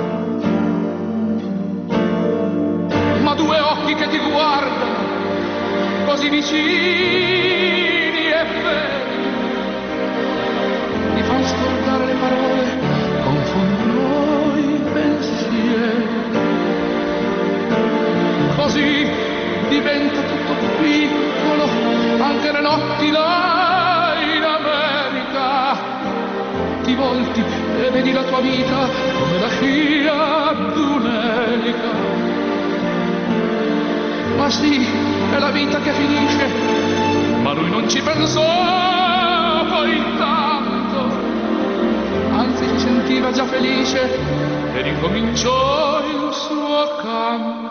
Speaker 11: Ma due occhi che ti guardano così vicini e veri ti fanno scordare le parole, confondono i pensieri. Così diventa tutto piccolo, anche le notti là in America. Ti volti e vedi la tua vita come la scia d'un'elica. Ma sì, è la vita che finisce, ma lui non ci pensò poi tanto, anzi si sentiva già felice e ricominciò il suo canto.